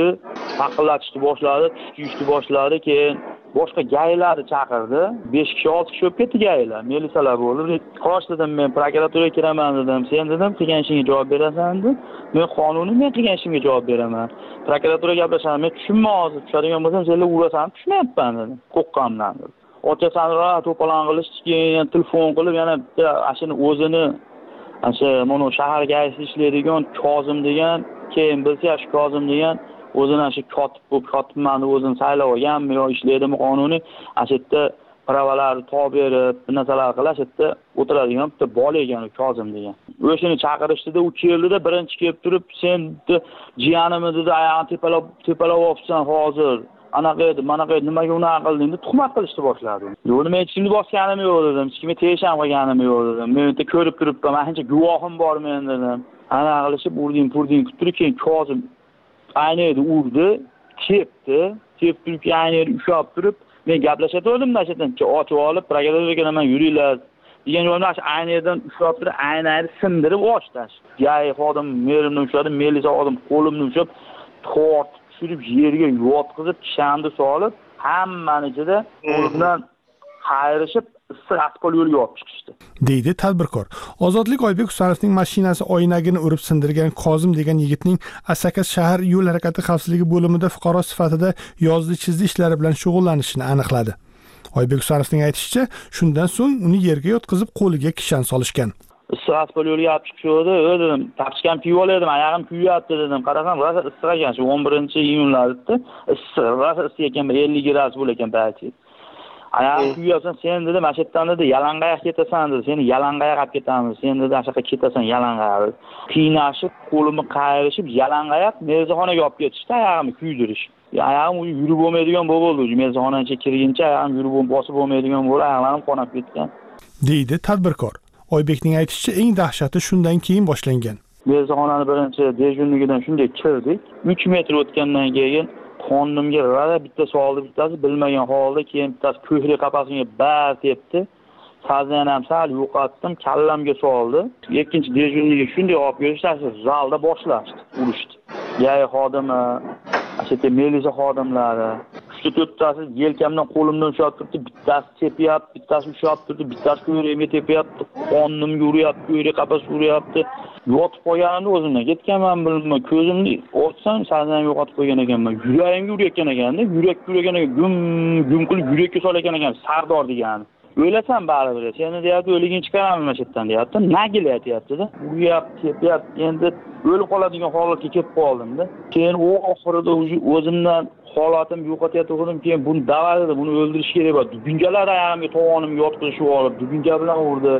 taqillatishni boshladi, tushishni boshladi, keyin boshqa gaylarni chaqirdi. besh kishi, olti kishi bo'lib ketdi gaylar. Milisalar bo'ldi. Qo'sh dedim, men prokuraturaga kiraman dedim. Sen dedim, qilgan ishingga javob berasan dedim. Men qonuniy men qilgan ishimga javob beraman. Prokuratura gaplashaman. Men tushunma hozir, tushadigan bo'lsam senlar urasan, tushmayapman dedim. Qo'qqandan dedim. Otasanlar to'polon qilishdi, keyin telefon qilib yana ashini o'zini Asha mana shaharga ishlaydigan Kozim degan, keyin bilsa shu Kozim degan o'zini shu kotib bu kotibmanni o'zini saylab olganmi yo ishlaydimi qonuniy, asha yerda pravalarni to'p berib, narsalar qilib asha yerda o'tiradigan bitta bola ekan Kozim degan. O'shini chaqirishdida u keldi-da, birinchi kelib turib, sen jiyanimni dedi, oyog'ini tepalab tepalab olibsan hozir. Anaqa edi, manaqa edi, nimaga unaqa qilding deb tuhmat qilishni boshladi. Yo'q, men hech kimni bosganim yo'q dedim, hech kimga tegisham qilganim yo'q dedim. Men yerda ko'rib turibman, men shuncha guvohim bor men dedim. Anaqa qilishib urding, purding turib, keyin Kozim ayni edi urdi, tepdi, tep turib ayni edi ushlab turib, men gaplashaverdim nashadan, ochib olib, prokuraturaga nima yuringlar degan joyda ayni yerdan ushlab turib, ayni edi sindirib ochdi. Yay xodim merimni ushladi, melisa xodim qo'limni ushlab, tort tushirib yerga yotqizib, kishanni solib, hammani ichida qo'limdan qayrishib, issiq asqol yo'lga olib chiqishdi. deydi tadbirkor. Ozodlik Oybek Husanovning mashinasi oynagini urib sindirgan Kozim degan yigitning Asaka shahar yo'l harakati xavfsizligi bo'limida fuqaro sifatida yozdi chizdi ishlari bilan shug'ullanishini aniqladi. Oybek Husanovning aytishicha, shundan so'ng uni yerga yotqizib qo'liga kishan solishgan. Issiq asqol yo'lga olib chiqishdi, dedim, tapishgan pivo oledim, oyog'im kuyyapti dedim. Qarasam, rosa issiq ekan, shu o'n birinchi iyunlarda issiq, rosa issiq ekan, ellik gradus bo'lar ekan payti. Oyog'im kuyyapsan, sen dedim, mana shu yerdan dedi, yalangoyoq ketasan dedi, seni yalangoyoq olib ketamiz. Sen dedi, ashaqa ketasan yalangoyoq. Qiynashib, qo'limni qayrishib, yalangoyoq mezixonaga olib ketishdi, oyog'imni kuydirish. Oyog'im yurib bo'lmaydigan bo'ldi. Mezixonaga kirguncha oyog'im yurib bosib bo'lmaydigan bo'ldi, oyoqlarim qonab ketgan. deydi tadbirkor. Oybekning aytishicha, eng dahshati shundan keyin boshlangan. Mezixonani birinchi dejurnigidan shunday kirdik. uch metr o'tgandan keyin qonimga rada bitta soldi, bittasi bilmagan holda, keyin bittasi ko'hri qafasiga bar tepdi. Sazdan ham sal yo'qotdim, kallamga soldi. Ikkinchi dejurniga shunday olib berishdi, zalda boshlashdi, urishdi. Yay xodimi, ashta melisa xodimlari, uchta to'rttasi yelkamdan qo'limdan ushlab turibdi, bittasi tepyapti, bittasi ushlab turibdi, bittasi ko'ragimga tepyapti, qonimga uryapti, ko'ri qafasiga uryapti. Yotib qolganimda o'zimdan ketganman, bilmayman, ko'zimni ochsam sazdan yo'qotib qo'ygan ekanman. Yuragimga urayotgan ekanda, yurak yuragan ekan, gum gum qilib yurakka solayotgan ekan, Sardor degani. O'ylasam baribir, seni deyapti, o'ligini chiqaraman mana shu yerdan deyapti, nagila aytyapti-da. Uryapti, tepyapti, endi o'lib qoladigan holatga kelib qoldim-da. Keyin u oxirida o'zimdan holatim yo'qotayotgandim, keyin buni davaladi, buni o'ldirish kerak bo'ldi. Dubingalar oyog'imga, tovonimga yotqizishib olib, dubinga bilan urdi.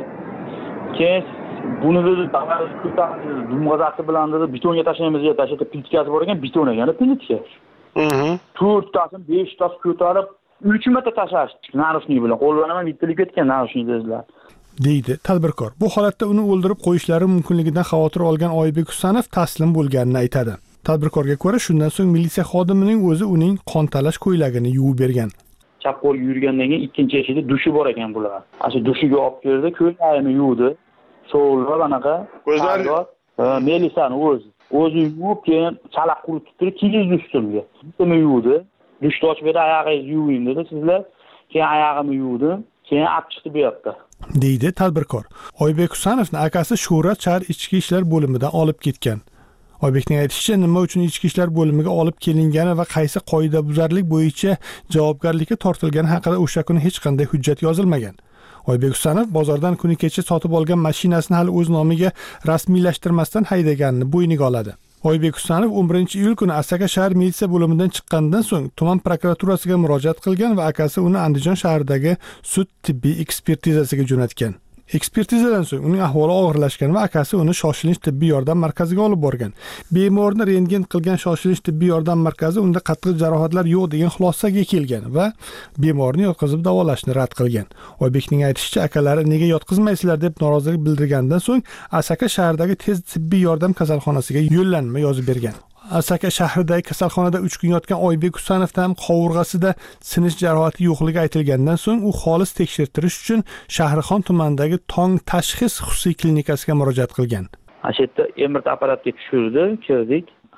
Keyin buni dedi, davaladi, ko'tardi, dumg'azasi bilan dedi, betonga tashlaymiz deb tashlab, plitkasi bor ekan, beton ekan, plitka. Mhm. to'rttasini, beshtasini ko'tarib uch marta tashlashdi. Narushnik bilan qo'llarim ham bitilib ketgan narushnik dedilar. deydi tadbirkor. Bu holatda uni o'ldirib qo'yishlari mumkinligidan xavotir olgan Oybek Husanov taslim bo'lganini aytadi. Tadbirkorga ko'ra, shundan so'ng militsiya xodimining o'zi uning qon talash ko'ylagini yuvib bergan. Chap qo'l yurgandan keyin ikkinchi eshikda dushi bor ekan bular. Asha dushiga olib kirdi, ko'ylagini yuvdi. So'llar anaqa. Ko'zlar melisani o'zi. O'zi yuvib, keyin chalaq quritib turib, kiyizdi ustimga. Buni yuvdi. Dushni ochib berdi, oyog'ingizni yuving dedi sizlar. Keyin oyog'imni yuvdim, keyin olib chiqdi bu yoqqa. deydi tadbirkor. Oybek Husanovning akasi Shuhrat shahar ichki ishlar bo'limidan olib ketgan. Oybekning aytishicha, nima uchun ichki ishlar bo'limiga olib kelingani va qaysi qoidabuzarlik bo'yicha javobgarlikka tortilgani haqida o'sha kuni hech qanday hujjat yozilmagan. Oybek Husanov bozordan kuni kecha sotib olgan mashinasini hali o'z nomiga rasmiylashtirmasdan haydaganini bo'yniga oladi. Oybek Husanov o'n birinchi iyul kuni Asaka shahar militsiya bo'limidan chiqqanidan so'ng tuman prokuraturasiga murojaat qilgan va akasi uni Andijon shahridagi sud tibbiy ekspertizasiga jo'natgan. Ekspertizadan so'ng uning ahvoli og'irlashgan va akasi uni shoshilinch tibbiy yordam markaziga olib borgan. Bemorni rentgen qilgan shoshilinch tibbiy yordam markazi unda qattiq jarohatlar yo'q degan xulosaga kelgan va bemorni yotqizib davolashni rad qilgan. Oybekning aytishicha, akalari nega yotqizmaysizlar deb norozilik bildirgandan so'ng Asaka shahridagi tez tibbiy yordam kasalxonasiga yo'llanma yozib bergan. Asaka shahridagi kasalxonada uch kun yotgan Oybek Husanovda ham qovurg'asida sinish jarohati yo'qligi aytilgandan so'ng u xolis tekshirtirish uchun Shahrixon tumanidagi Tong tashxis xususiy klinikasiga murojaat qilgan. Ashetta M R T apparatga tushirdi, kirdik.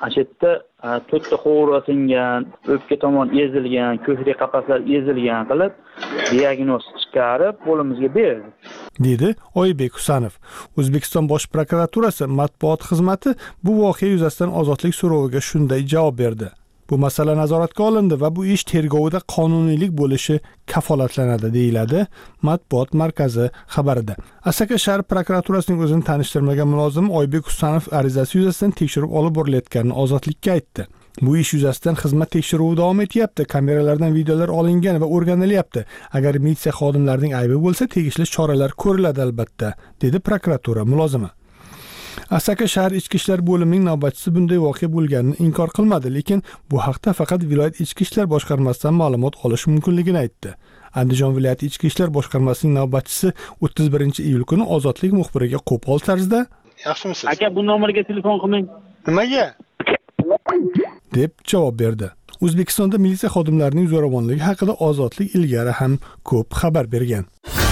ana shu yerda to'rtta qovurg'a singan, o'pka tomon ezilgan, ko'krak qafaslar ezilgan qilib diagnoz chiqarib qo'limizga berdi, dedi Oybek Husanov. O'zbekiston Bosh prokuraturasi matbuot xizmati bu voqea yuzasidan ozodlik so'roviga shunday javob berdi. Bu masala nazoratga olindi va bu ish tergovida qonuniylik bo'lishi kafolatlanadi, deyiladi Matbuot markazi xabarida. Asaka shahar prokuraturasining o'zini tanishtirmagan mulozim Oybek Husanov arizasi yuzasidan tekshiruv olib borilayotganini ozodlikka aytdi. Bu ish yuzasidan xizmat tekshiruvi davom etyapti, kameralardan videolar olingan va o'rganilyapti. Agar militsiya xodimlarining aybi bo'lsa, tegishli choralar ko'riladi albatta, dedi prokuratura mulozimi. Asaka shahar ichki ishlar bo'limining navbatchisi bunday voqea bo'lganini inkor qilmadi, lekin bu haqda faqat viloyat ichki ishlar boshqarmasidan ma'lumot olish mumkinligini aytdi. Andijon viloyati ichki ishlar boshqarmasining navbatchisi o'ttiz birinchi iyul kuni Ozodlik muxbiriga qo'pol tarzda "Yaxshimisiz? Aka, bu nomerga telefon qilmang." "Nimaga?" deb javob berdi. O'zbekistonda militsiya xodimlarining zo'ravonligi haqida Ozodlik ilgari ham ko'p xabar bergan.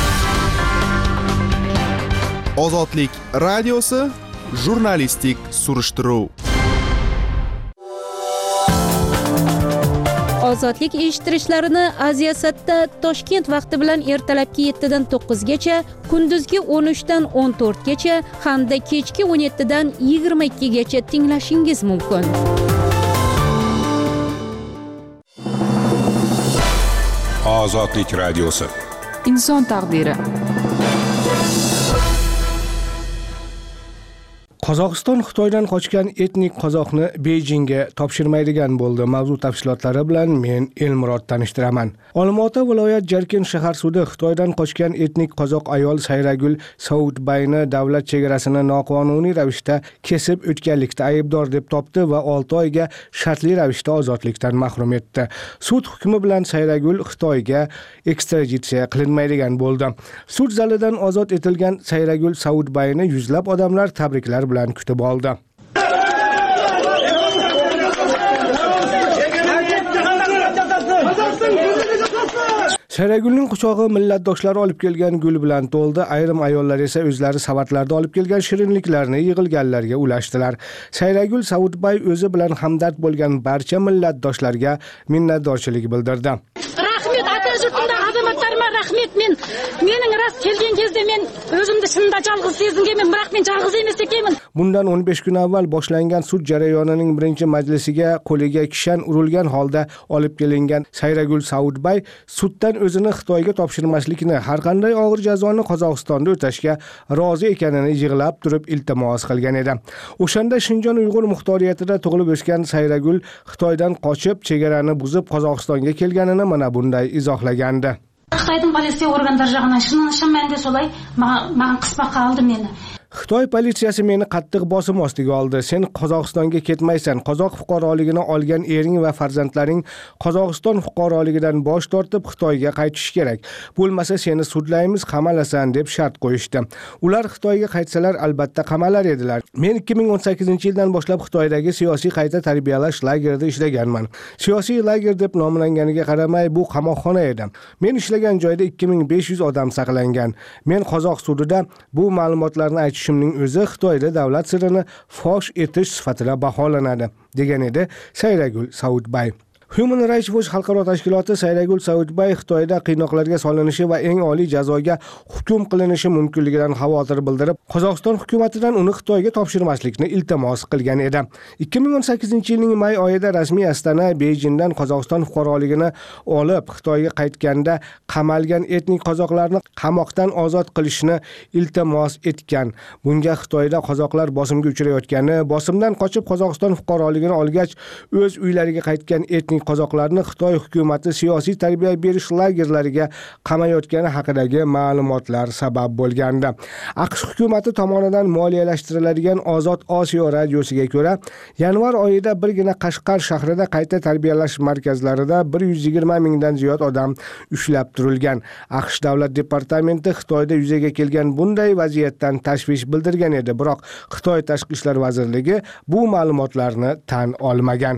Ozodlik radiosi jurnalistik surishtiruv. Ozodlik eshittirishlarini Aziyasatda Toshkent vaqti bilan ertalabki yettidan to'qqizgacha, kunduzgi o'n uchdan o'n to'rtgacha hamda kechki o'n yettidan yigirma ikkigacha tinglashingiz mumkin. Ozodlik radiosi. Inson taqdiri. Qozog'iston Xitoydan qochgan etnik qozoqni Beyjingga topshirmaydigan bo'ldi. Mavzu tafsilotlari bilan men Elmurod tanishtiraman. Olmaota viloyat Jarkin shahar sudi Xitoydan qochgan etnik qozoq ayol Sayragul Saudbayni davlat chegarasini noqonuniy ravishda kesib o'tganlikda aybdor deb topdi va olti oyga shartli ravishda ozodlikdan mahrum etdi. Sud hukmi bilan Sayragul Xitoyga ekstraditsiya qilinmaydigan bo'ldi. Sud zalidan ozod etilgan Sayragul Saudbayni yuzlab odamlar tabriklar bilan kutib oldi. Sayragulning quchog'i millatdoshlari olib kelgan gul bilan to'ldi. Ayrim ayollar esa o'zlari savatlarda olib kelgan shirinliklarni yig'ilganlarga ulashdilar. Sayragul Saudbay o'zi bilan hamdard bo'lgan barcha millatdoshlarga minnatdorchilik bildirdi. Rahmat, ota yurtimda azamatlarima rahmat. Men mening ras kelgan kezde men o'zimni shunda yolg'iz sezganman, biroq men yolg'iz emas ekanman. Bundan o'n besh kun avval boshlangan sud jarayonining birinchi majlisiga qo'liga kishan urilgan holda olib kelingan Sayragul Saudbay suddan o'zini Xitoyga topshirmaslikni, har qanday og'ir jazoni Qozog'istonda o'tashga rozi ekanini yig'lab turib iltimos qilgan edi. O'shanda Shinjon Uyg'ur muxtoriyatida tug'ilib o'sgan Sayragul Xitoydan qochib, chegarani buzib Qozog'istonga kelganini mana bunday izohlagandi. Xitoyning politsiya organlari jag'idan shundan menda solay, men qisqa qoldi meni. Xitoy politsiyasi meni qattiq bosim ostiga oldi. Sen Qozog'istonga ketmaysan. Qozoq fuqaroligini olgan ering va farzandlaring Qozog'iston fuqaroligidan bosh tortib Xitoyga qaytish kerak. Bo'lmasa seni sudlaymiz, qamalasan deb shart qo'yishdi. Ular Xitoyga qaytsalar albatta qamalar edilar. Men ikki ming o'n sakkizinchi yildan boshlab Xitoydagi siyosiy qayta tarbiyalash lagerida ishlaganman. Siyosiy lager deb nomlanganiga qaramay bu qamoqxona edi. Men ishlagan joyda ikki ming besh yuz odam saqlangan. Men Qozoq sudida bu ma'lumotlarni aytishimning o'zi Xitoyda davlat sirini fosh etish sifatida baholanadi, degan edi Sayragul Saudbay. Human Rights Watch xalqaro tashkiloti Sayragul Saudbay Xitoyda qiynoqlarga solinishi va eng oliy jazoga hukm qilinishi mumkinligidan xavotir bildirib, Qozog'iston hukumatidan uni Xitoyga topshirmaslikni iltimos qilgan edi. ikki ming o'n sakkizinchi yilning may oyida rasmiy Astana Beyjingdan Qozog'iston fuqaroligini olib Xitoyga qaytganda qamalgan etnik qozoqlarni qamoqdan ozod qilishni iltimos etgan. Bunga Xitoyda qozoqlar bosimga uchrayotgani, bosimdan qochib Qozog'iston fuqaroligini olgach o'z uylariga qaytgan etnik qozoqlarni Xitoy hukumati siyosiy tarbiya berish lagerlariga qamayotgani haqidagi ma'lumotlar sabab bo'lgandi. AQSh hukumati tomonidan moliyalashtiriladigan Ozod Osiyo radiosiga ko'ra, yanvar oyida birgina Qashqar shahrida qayta tarbiyalash markazlarida bir yuz yigirma mingdan ziyod odam ushlab turilgan. AQSh davlat departamenti Xitoyda yuzaga kelgan bunday vaziyatdan tashvish bildirgan edi, biroq Xitoy tashqi ishlar vazirligi bu ma'lumotlarni tan olmagan.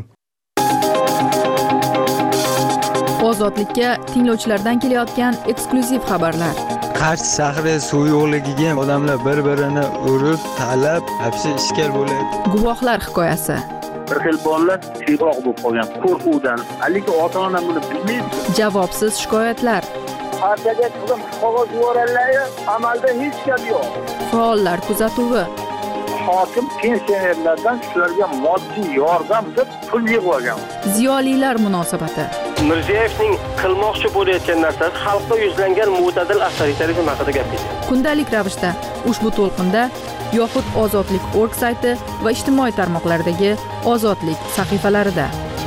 Ozodlikka tinglovchilardan kelayotgan eksklyuziv xabarlar. Qarshi shahri suv yo'qligiga odamlar bir-birini urib, talab, hapsi ishkal bo'ladi. Guvohlar hikoyasi. bir xil bolalar tiyroq bo'lib qolgan qo'rquvdan. Lekin ota-ona buni bilmaydi. Javobsiz shikoyatlar. Partiyaga qizim qog'oz yuborganlar, amalda hech gap yo'q. Faollar kuzatuvi. Hokim pensionerlardan shularga moddiy yordam deb pul yig'ib olgan. Ziyolilar munosabati. Mirziyoyevning qilmoqchi bo'layotgan narsasi xalqqa yuzlangan mo'tadil avtoritarizm haqida gapirdi. Kundalik ravishda ushbu to'lqinda yoxud Ozodlik nokta org sayti va ijtimoiy tarmoqlardagi Ozodlik sahifalarida.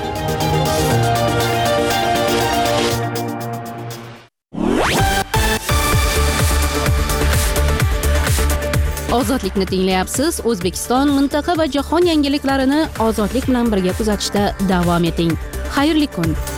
Ozodlikni tinglayapsiz. O'zbekiston, mintaqa va jahon yangiliklarini ozodlik bilan birga kuzatishda davom eting. Xayrli kun.